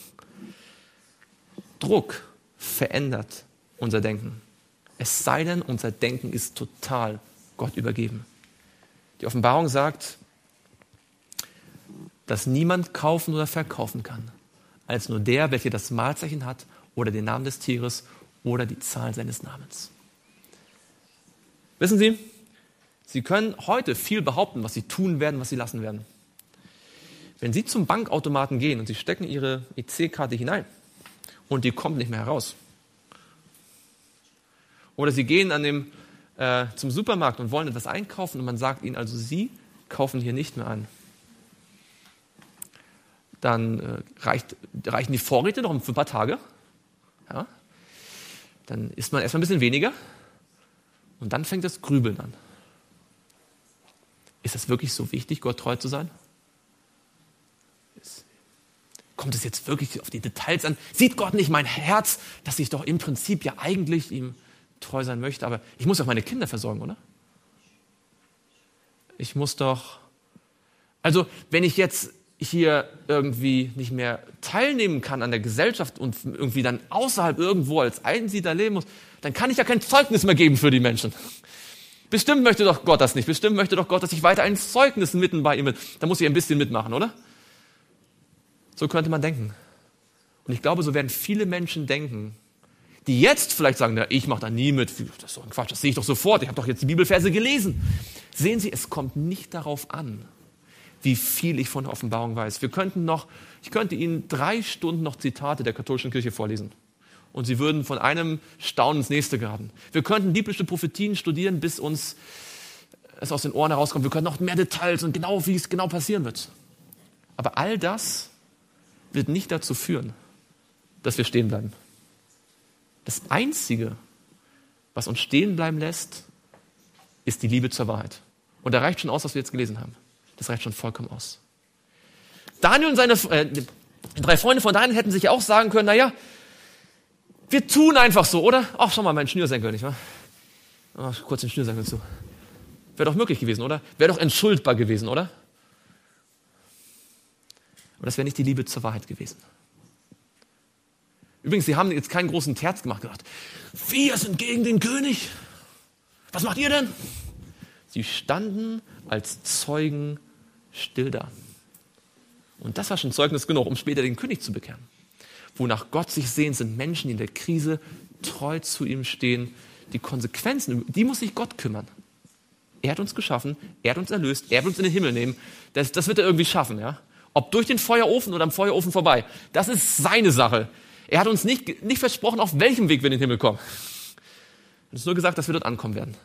Druck verändert unser Denken. Es sei denn, unser Denken ist total Gott übergeben. Die Offenbarung sagt, dass niemand kaufen oder verkaufen kann, als nur der, welcher das Malzeichen hat oder den Namen des Tieres oder die Zahl seines Namens. Wissen Sie, Sie können heute viel behaupten, was Sie tun werden, was Sie lassen werden. Wenn Sie zum Bankautomaten gehen und Sie stecken Ihre E C-Karte hinein und die kommt nicht mehr heraus, oder Sie gehen an dem, äh, zum Supermarkt und wollen etwas einkaufen und man sagt Ihnen also, Sie kaufen hier nicht mehr ein, dann äh, reicht, reichen die Vorräte noch für ein paar Tage. Ja? Dann isst man erstmal ein bisschen weniger und dann fängt das Grübeln an. Ist das wirklich so wichtig, Gott treu zu sein? Ist, kommt es jetzt wirklich auf die Details an? Sieht Gott nicht mein Herz, dass ich doch im Prinzip ja eigentlich ihm treu sein möchte, aber ich muss doch meine Kinder versorgen, oder? Ich muss doch, also wenn ich jetzt hier irgendwie nicht mehr teilnehmen kann an der Gesellschaft und irgendwie dann außerhalb irgendwo als Einsiedler leben muss, dann kann ich ja kein Zeugnis mehr geben für die Menschen. Bestimmt möchte doch Gott das nicht. Bestimmt möchte doch Gott, dass ich weiter ein Zeugnis mitten bei ihm bin. Da muss ich ein bisschen mitmachen, oder? So könnte man denken. Und ich glaube, so werden viele Menschen denken, die jetzt vielleicht sagen, na, ich mache da nie mit. Das ist doch ein Quatsch, das sehe ich doch sofort. Ich habe doch jetzt die Bibelverse gelesen. Sehen Sie, es kommt nicht darauf an, wie viel ich von der Offenbarung weiß. Wir könnten noch, ich könnte Ihnen drei Stunden noch Zitate der katholischen Kirche vorlesen. Und Sie würden von einem Staunen ins nächste geraten. Wir könnten biblische Prophetien studieren, bis uns es aus den Ohren herauskommt. Wir könnten noch mehr Details und genau, wie es genau passieren wird. Aber all das wird nicht dazu führen, dass wir stehen bleiben. Das Einzige, was uns stehen bleiben lässt, ist die Liebe zur Wahrheit. Und da reicht schon aus, was wir jetzt gelesen haben. Das reicht schon vollkommen aus. Daniel und seine äh, die drei Freunde von Daniel hätten sich auch sagen können, naja, wir tun einfach so, oder? Ach, schau mal, mein Schnürsenkel, nicht wahr? Ach, kurz den Schnürsenkel zu. Wäre doch möglich gewesen, oder? Wäre doch entschuldbar gewesen, oder? Aber das wäre nicht die Liebe zur Wahrheit gewesen. Übrigens, sie haben jetzt keinen großen Terz gemacht, gedacht, wir sind gegen den König. Was macht ihr denn? Sie standen als Zeugen still da. Und das war schon Zeugnis genug, um später den König zu bekehren. Wonach Gott sich sehnt, sind Menschen, die in der Krise treu zu ihm stehen. Die Konsequenzen, die muss sich Gott kümmern. Er hat uns geschaffen, er hat uns erlöst, er wird uns in den Himmel nehmen. Das, das wird er irgendwie schaffen, ja? Ob durch den Feuerofen oder am Feuerofen vorbei. Das ist seine Sache. Er hat uns nicht, nicht versprochen, auf welchem Weg wir in den Himmel kommen. Er hat uns nur gesagt, dass wir dort ankommen werden.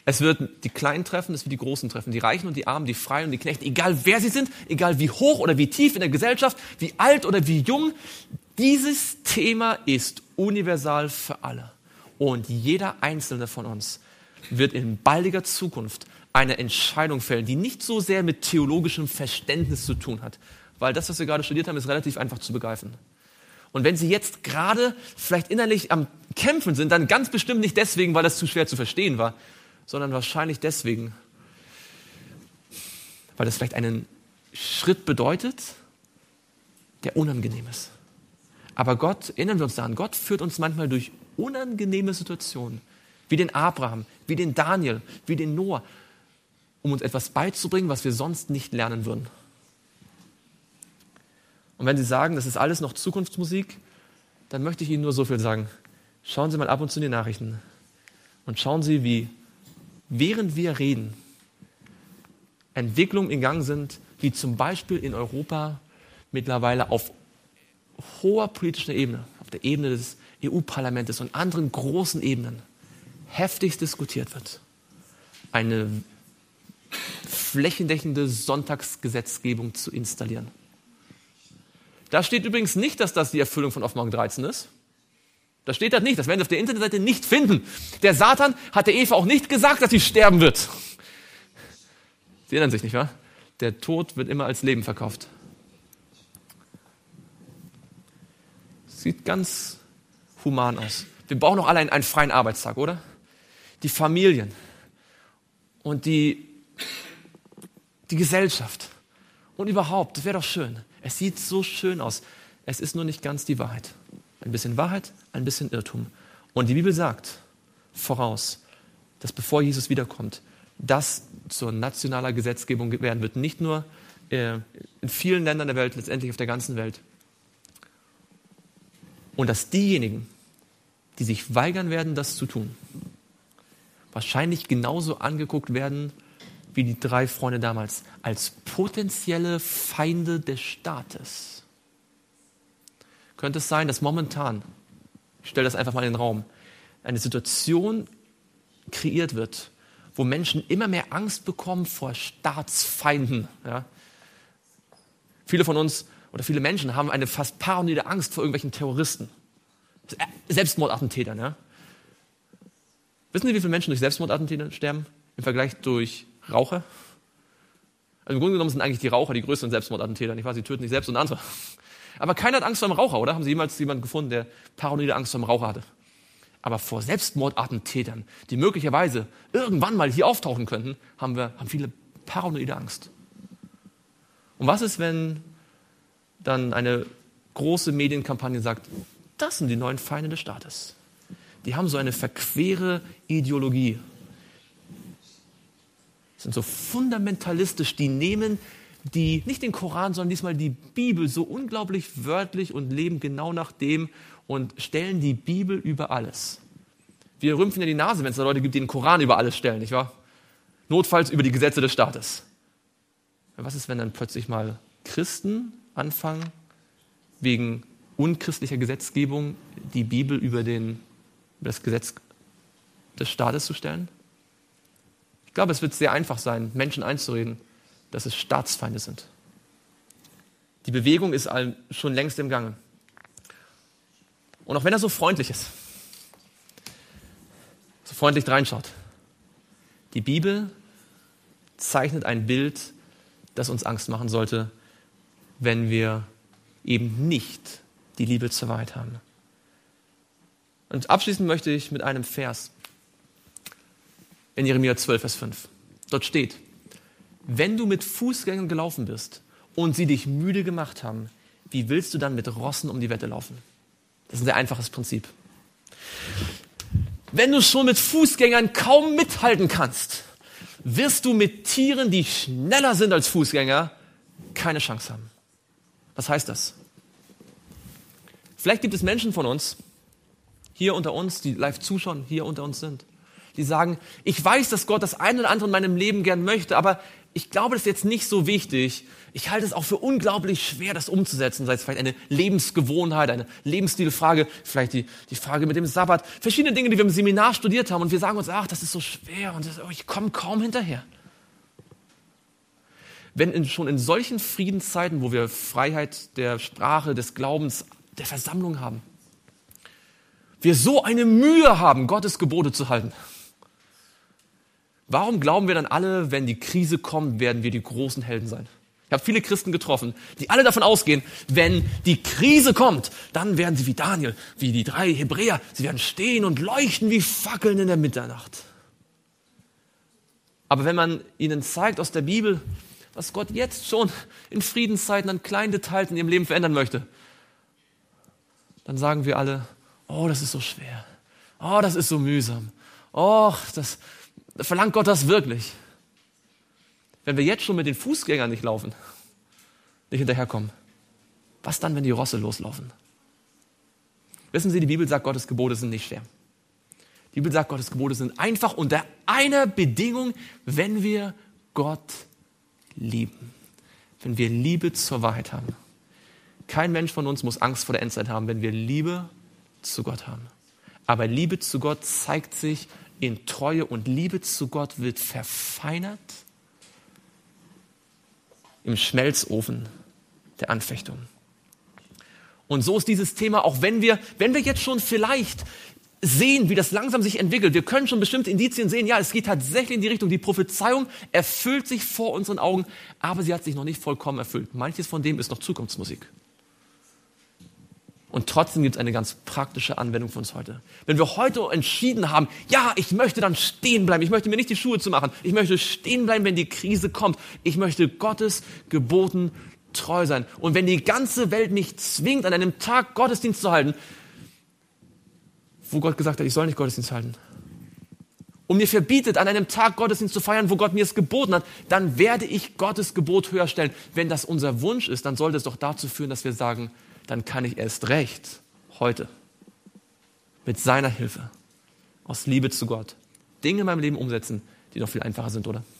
Es wird die Kleinen treffen, es wird die Großen treffen, die Reichen und die Armen, die Freien und die Knechte, egal wer sie sind, egal wie hoch oder wie tief in der Gesellschaft, wie alt oder wie jung. Dieses Thema ist universal für alle. Und jeder Einzelne von uns wird in baldiger Zukunft eine Entscheidung fällen, die nicht so sehr mit theologischem Verständnis zu tun hat. Weil das, was wir gerade studiert haben, ist relativ einfach zu begreifen. Und wenn Sie jetzt gerade vielleicht innerlich am Kämpfen sind, dann ganz bestimmt nicht deswegen, weil das zu schwer zu verstehen war, sondern wahrscheinlich deswegen, weil das vielleicht einen Schritt bedeutet, der unangenehm ist. Aber Gott, erinnern wir uns daran, Gott führt uns manchmal durch unangenehme Situationen, wie den Abraham, wie den Daniel, wie den Noah, um uns etwas beizubringen, was wir sonst nicht lernen würden. Und wenn Sie sagen, das ist alles noch Zukunftsmusik, dann möchte ich Ihnen nur so viel sagen. Schauen Sie mal ab und zu in die Nachrichten und schauen Sie, wie, während wir reden, Entwicklungen in Gang sind, wie zum Beispiel in Europa mittlerweile auf hoher politischer Ebene, auf der Ebene des E U-Parlaments und anderen großen Ebenen heftigst diskutiert wird. Eine flächendeckende Sonntagsgesetzgebung zu installieren. Da steht übrigens nicht, dass das die Erfüllung von Offenbarung dreizehn ist. Da steht das nicht, das werden Sie auf der Internetseite nicht finden. Der Satan hat der Eva auch nicht gesagt, dass sie sterben wird. Sie erinnern sich, nicht wahr? Der Tod wird immer als Leben verkauft. Sieht ganz human aus. Wir brauchen doch alle einen, einen freien Arbeitstag, oder? Die Familien und die, die Gesellschaft und überhaupt, das wäre doch schön. Es sieht so schön aus. Es ist nur nicht ganz die Wahrheit. Ein bisschen Wahrheit, ein bisschen Irrtum. Und die Bibel sagt voraus, dass bevor Jesus wiederkommt, das zur nationaler Gesetzgebung werden wird. Nicht nur äh, in vielen Ländern der Welt, letztendlich auf der ganzen Welt. Und dass diejenigen, die sich weigern werden, das zu tun, wahrscheinlich genauso angeguckt werden wie die drei Freunde damals, als potenzielle Feinde des Staates. Könnte es sein, dass momentan, ich stelle das einfach mal in den Raum, eine Situation kreiert wird, wo Menschen immer mehr Angst bekommen vor Staatsfeinden. Ja? Viele von uns oder viele Menschen haben eine fast paranoide Angst vor irgendwelchen Terroristen, Selbstmordattentätern. Ja? Wissen Sie, wie viele Menschen durch Selbstmordattentäter sterben im Vergleich durch Raucher? Also im Grunde genommen sind eigentlich die Raucher die größten Selbstmordattentäter. Ich weiß, sie töten sich selbst und andere. Aber keiner hat Angst vor dem Raucher, oder? Haben Sie jemals jemanden gefunden, der paranoide Angst vor dem Raucher hatte? Aber vor Selbstmordattentätern, die möglicherweise irgendwann mal hier auftauchen könnten, haben wir haben viele paranoide Angst. Und was ist, wenn dann eine große Medienkampagne sagt, das sind die neuen Feinde des Staates. Die haben so eine verquere Ideologie. Sind so fundamentalistisch, die nehmen die, nicht den Koran, sondern diesmal die Bibel so unglaublich wörtlich und leben genau nach dem und stellen die Bibel über alles. Wir rümpfen ja die Nase, wenn es da Leute gibt, die den Koran über alles stellen, nicht wahr? Notfalls über die Gesetze des Staates. Was ist, wenn dann plötzlich mal Christen anfangen, wegen unchristlicher Gesetzgebung die Bibel über, den, über das Gesetz des Staates zu stellen? Ich glaube, es wird sehr einfach sein, Menschen einzureden, dass es Staatsfeinde sind. Die Bewegung ist schon längst im Gange. Und auch wenn er so freundlich ist, so freundlich reinschaut, die Bibel zeichnet ein Bild, das uns Angst machen sollte, wenn wir eben nicht die Liebe zur Wahrheit haben. Und abschließen möchte ich mit einem Vers in Jeremia zwölf, Vers fünf. Dort steht, wenn du mit Fußgängern gelaufen bist und sie dich müde gemacht haben, wie willst du dann mit Rossen um die Wette laufen? Das ist ein sehr einfaches Prinzip. Wenn du schon mit Fußgängern kaum mithalten kannst, wirst du mit Tieren, die schneller sind als Fußgänger, keine Chance haben. Was heißt das? Vielleicht gibt es Menschen von uns, hier unter uns, die live zuschauen, hier unter uns sind, die sagen, ich weiß, dass Gott das eine oder andere in meinem Leben gern möchte, aber ich glaube, das ist jetzt nicht so wichtig. Ich halte es auch für unglaublich schwer, das umzusetzen. Sei es vielleicht eine Lebensgewohnheit, eine Lebensstilfrage, vielleicht die, die Frage mit dem Sabbat. Verschiedene Dinge, die wir im Seminar studiert haben. Und wir sagen uns, ach, das ist so schwer und das, oh, ich komme kaum hinterher. Wenn in, schon in solchen Friedenszeiten, wo wir Freiheit der Sprache, des Glaubens, der Versammlung haben, wir so eine Mühe haben, Gottes Gebote zu halten. Warum glauben wir dann alle, wenn die Krise kommt, werden wir die großen Helden sein? Ich habe viele Christen getroffen, die alle davon ausgehen, wenn die Krise kommt, dann werden sie wie Daniel, wie die drei Hebräer, sie werden stehen und leuchten wie Fackeln in der Mitternacht. Aber wenn man ihnen zeigt aus der Bibel, was Gott jetzt schon in Friedenszeiten an kleinen Details in ihrem Leben verändern möchte, dann sagen wir alle, oh, das ist so schwer. Oh, das ist so mühsam. Oh, das verlangt Gott das wirklich. Wenn wir jetzt schon mit den Fußgängern nicht laufen, nicht hinterherkommen, was dann, wenn die Rosse loslaufen? Wissen Sie, die Bibel sagt, Gottes Gebote sind nicht schwer. Die Bibel sagt, Gottes Gebote sind einfach unter einer Bedingung, wenn wir Gott lieben. Wenn wir Liebe zur Wahrheit haben. Kein Mensch von uns muss Angst vor der Endzeit haben, wenn wir Liebe zu Gott haben. Aber Liebe zu Gott zeigt sich in Treue und Liebe zu Gott wird verfeinert im Schmelzofen der Anfechtung. Und so ist dieses Thema, auch wenn wir, wenn wir jetzt schon vielleicht sehen, wie das langsam sich entwickelt, wir können schon bestimmte Indizien sehen, ja, es geht tatsächlich in die Richtung, die Prophezeiung erfüllt sich vor unseren Augen, aber sie hat sich noch nicht vollkommen erfüllt. Manches von dem ist noch Zukunftsmusik. Und trotzdem gibt es eine ganz praktische Anwendung für uns heute. Wenn wir heute entschieden haben, ja, ich möchte dann stehen bleiben, ich möchte mir nicht die Schuhe zu machen, ich möchte stehen bleiben, wenn die Krise kommt, ich möchte Gottes Geboten treu sein. Und wenn die ganze Welt mich zwingt, an einem Tag Gottesdienst zu halten, wo Gott gesagt hat, ich soll nicht Gottesdienst halten, und mir verbietet, an einem Tag Gottesdienst zu feiern, wo Gott mir es geboten hat, dann werde ich Gottes Gebot höher stellen. Wenn das unser Wunsch ist, dann sollte es doch dazu führen, dass wir sagen, dann kann ich erst recht heute mit seiner Hilfe, aus Liebe zu Gott, Dinge in meinem Leben umsetzen, die noch viel einfacher sind, oder?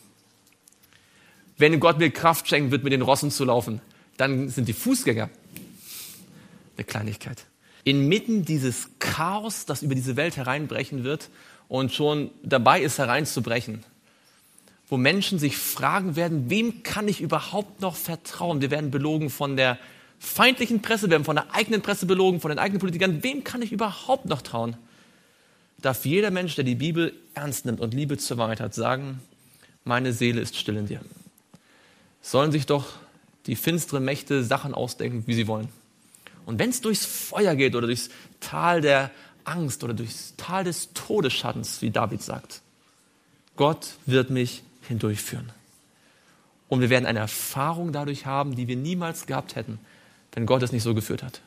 Wenn Gott mir Kraft schenkt, wird mit den Rossen zu laufen, dann sind die Fußgänger eine Kleinigkeit. Inmitten dieses Chaos, das über diese Welt hereinbrechen wird und schon dabei ist hereinzubrechen, wo Menschen sich fragen werden, wem kann ich überhaupt noch vertrauen? Wir werden belogen von der feindlichen Presse, wir werden von der eigenen Presse belogen, von den eigenen Politikern. Wem kann ich überhaupt noch trauen? Darf jeder Mensch, der die Bibel ernst nimmt und Liebe zur Wahrheit hat, sagen, meine Seele ist still in dir. Sollen sich doch die finsteren Mächte Sachen ausdenken, wie sie wollen. Und wenn es durchs Feuer geht oder durchs Tal der Angst oder durchs Tal des Todesschattens, wie David sagt, Gott wird mich hindurchführen. Und wir werden eine Erfahrung dadurch haben, die wir niemals gehabt hätten, wenn Gott es nicht so geführt hat.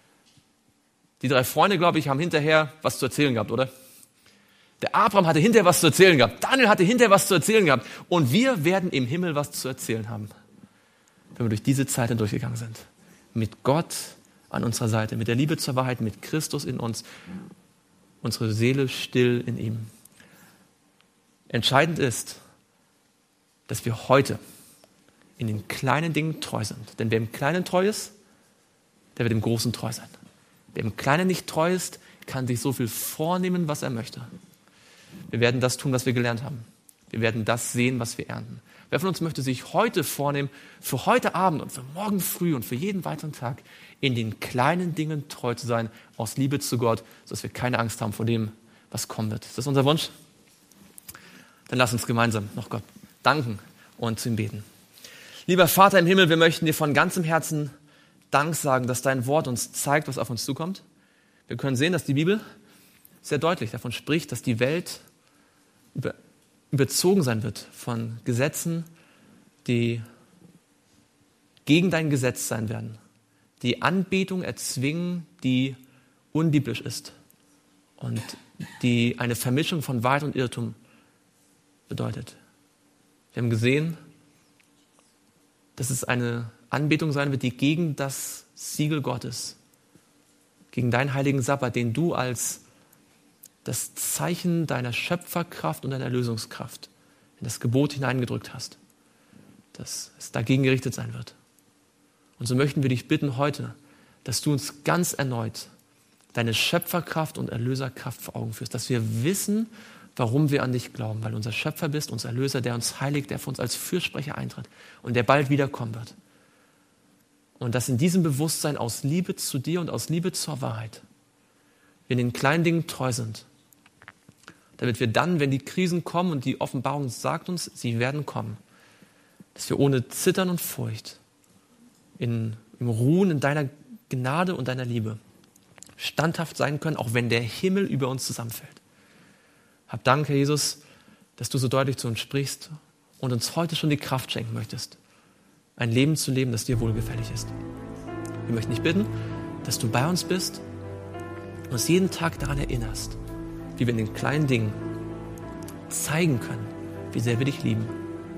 Die drei Freunde, glaube ich, haben hinterher was zu erzählen gehabt, oder? Der Abraham hatte hinterher was zu erzählen gehabt. Daniel hatte hinterher was zu erzählen gehabt. Und wir werden im Himmel was zu erzählen haben, wenn wir durch diese Zeit hindurchgegangen sind. Mit Gott an unserer Seite, mit der Liebe zur Wahrheit, mit Christus in uns, unsere Seele still in ihm. Entscheidend ist, dass wir heute in den kleinen Dingen treu sind. Denn wer im Kleinen treu ist, der wird im Großen treu sein. Wer im Kleinen nicht treu ist, kann sich so viel vornehmen, was er möchte. Wir werden das tun, was wir gelernt haben. Wir werden das sehen, was wir ernten. Wer von uns möchte sich heute vornehmen, für heute Abend und für morgen früh und für jeden weiteren Tag in den kleinen Dingen treu zu sein, aus Liebe zu Gott, sodass wir keine Angst haben vor dem, was kommen wird. Ist das unser Wunsch? Dann lass uns gemeinsam noch Gott danken und zu ihm beten. Lieber Vater im Himmel, wir möchten dir von ganzem Herzen Dank sagen, dass dein Wort uns zeigt, was auf uns zukommt. Wir können sehen, dass die Bibel sehr deutlich davon spricht, dass die Welt über, überzogen sein wird von Gesetzen, die gegen dein Gesetz sein werden, die Anbetung erzwingen, die unbiblisch ist und die eine Vermischung von Wahrheit und Irrtum bedeutet. Wir haben gesehen, dass es eine Anbetung sein wird, die gegen das Siegel Gottes, gegen deinen heiligen Sabbat, den du als das Zeichen deiner Schöpferkraft und deiner Erlösungskraft in das Gebot hineingedrückt hast, dass es dagegen gerichtet sein wird. Und so möchten wir dich bitten heute, dass du uns ganz erneut deine Schöpferkraft und Erlöserkraft vor Augen führst, dass wir wissen, warum wir an dich glauben, weil du unser Schöpfer bist, unser Erlöser, der uns heiligt, der für uns als Fürsprecher eintritt und der bald wiederkommen wird. Und dass in diesem Bewusstsein aus Liebe zu dir und aus Liebe zur Wahrheit wir in den kleinen Dingen treu sind, damit wir dann, wenn die Krisen kommen und die Offenbarung sagt uns, sie werden kommen, dass wir ohne Zittern und Furcht in, im Ruhen in deiner Gnade und deiner Liebe standhaft sein können, auch wenn der Himmel über uns zusammenfällt. Hab Dank, Herr Jesus, dass du so deutlich zu uns sprichst und uns heute schon die Kraft schenken möchtest, ein Leben zu leben, das dir wohlgefällig ist. Wir möchten dich bitten, dass du bei uns bist und uns jeden Tag daran erinnerst, wie wir in den kleinen Dingen zeigen können, wie sehr wir dich lieben.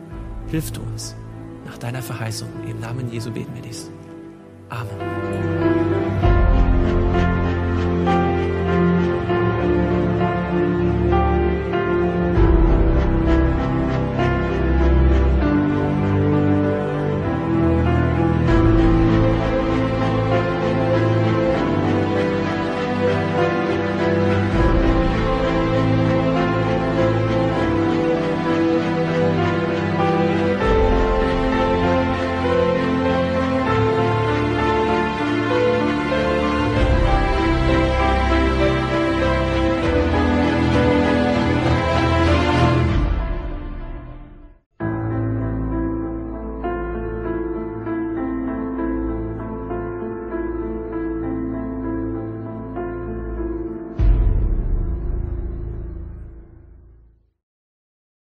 Hilf du uns nach deiner Verheißung. Im Namen Jesu beten wir dies. Amen.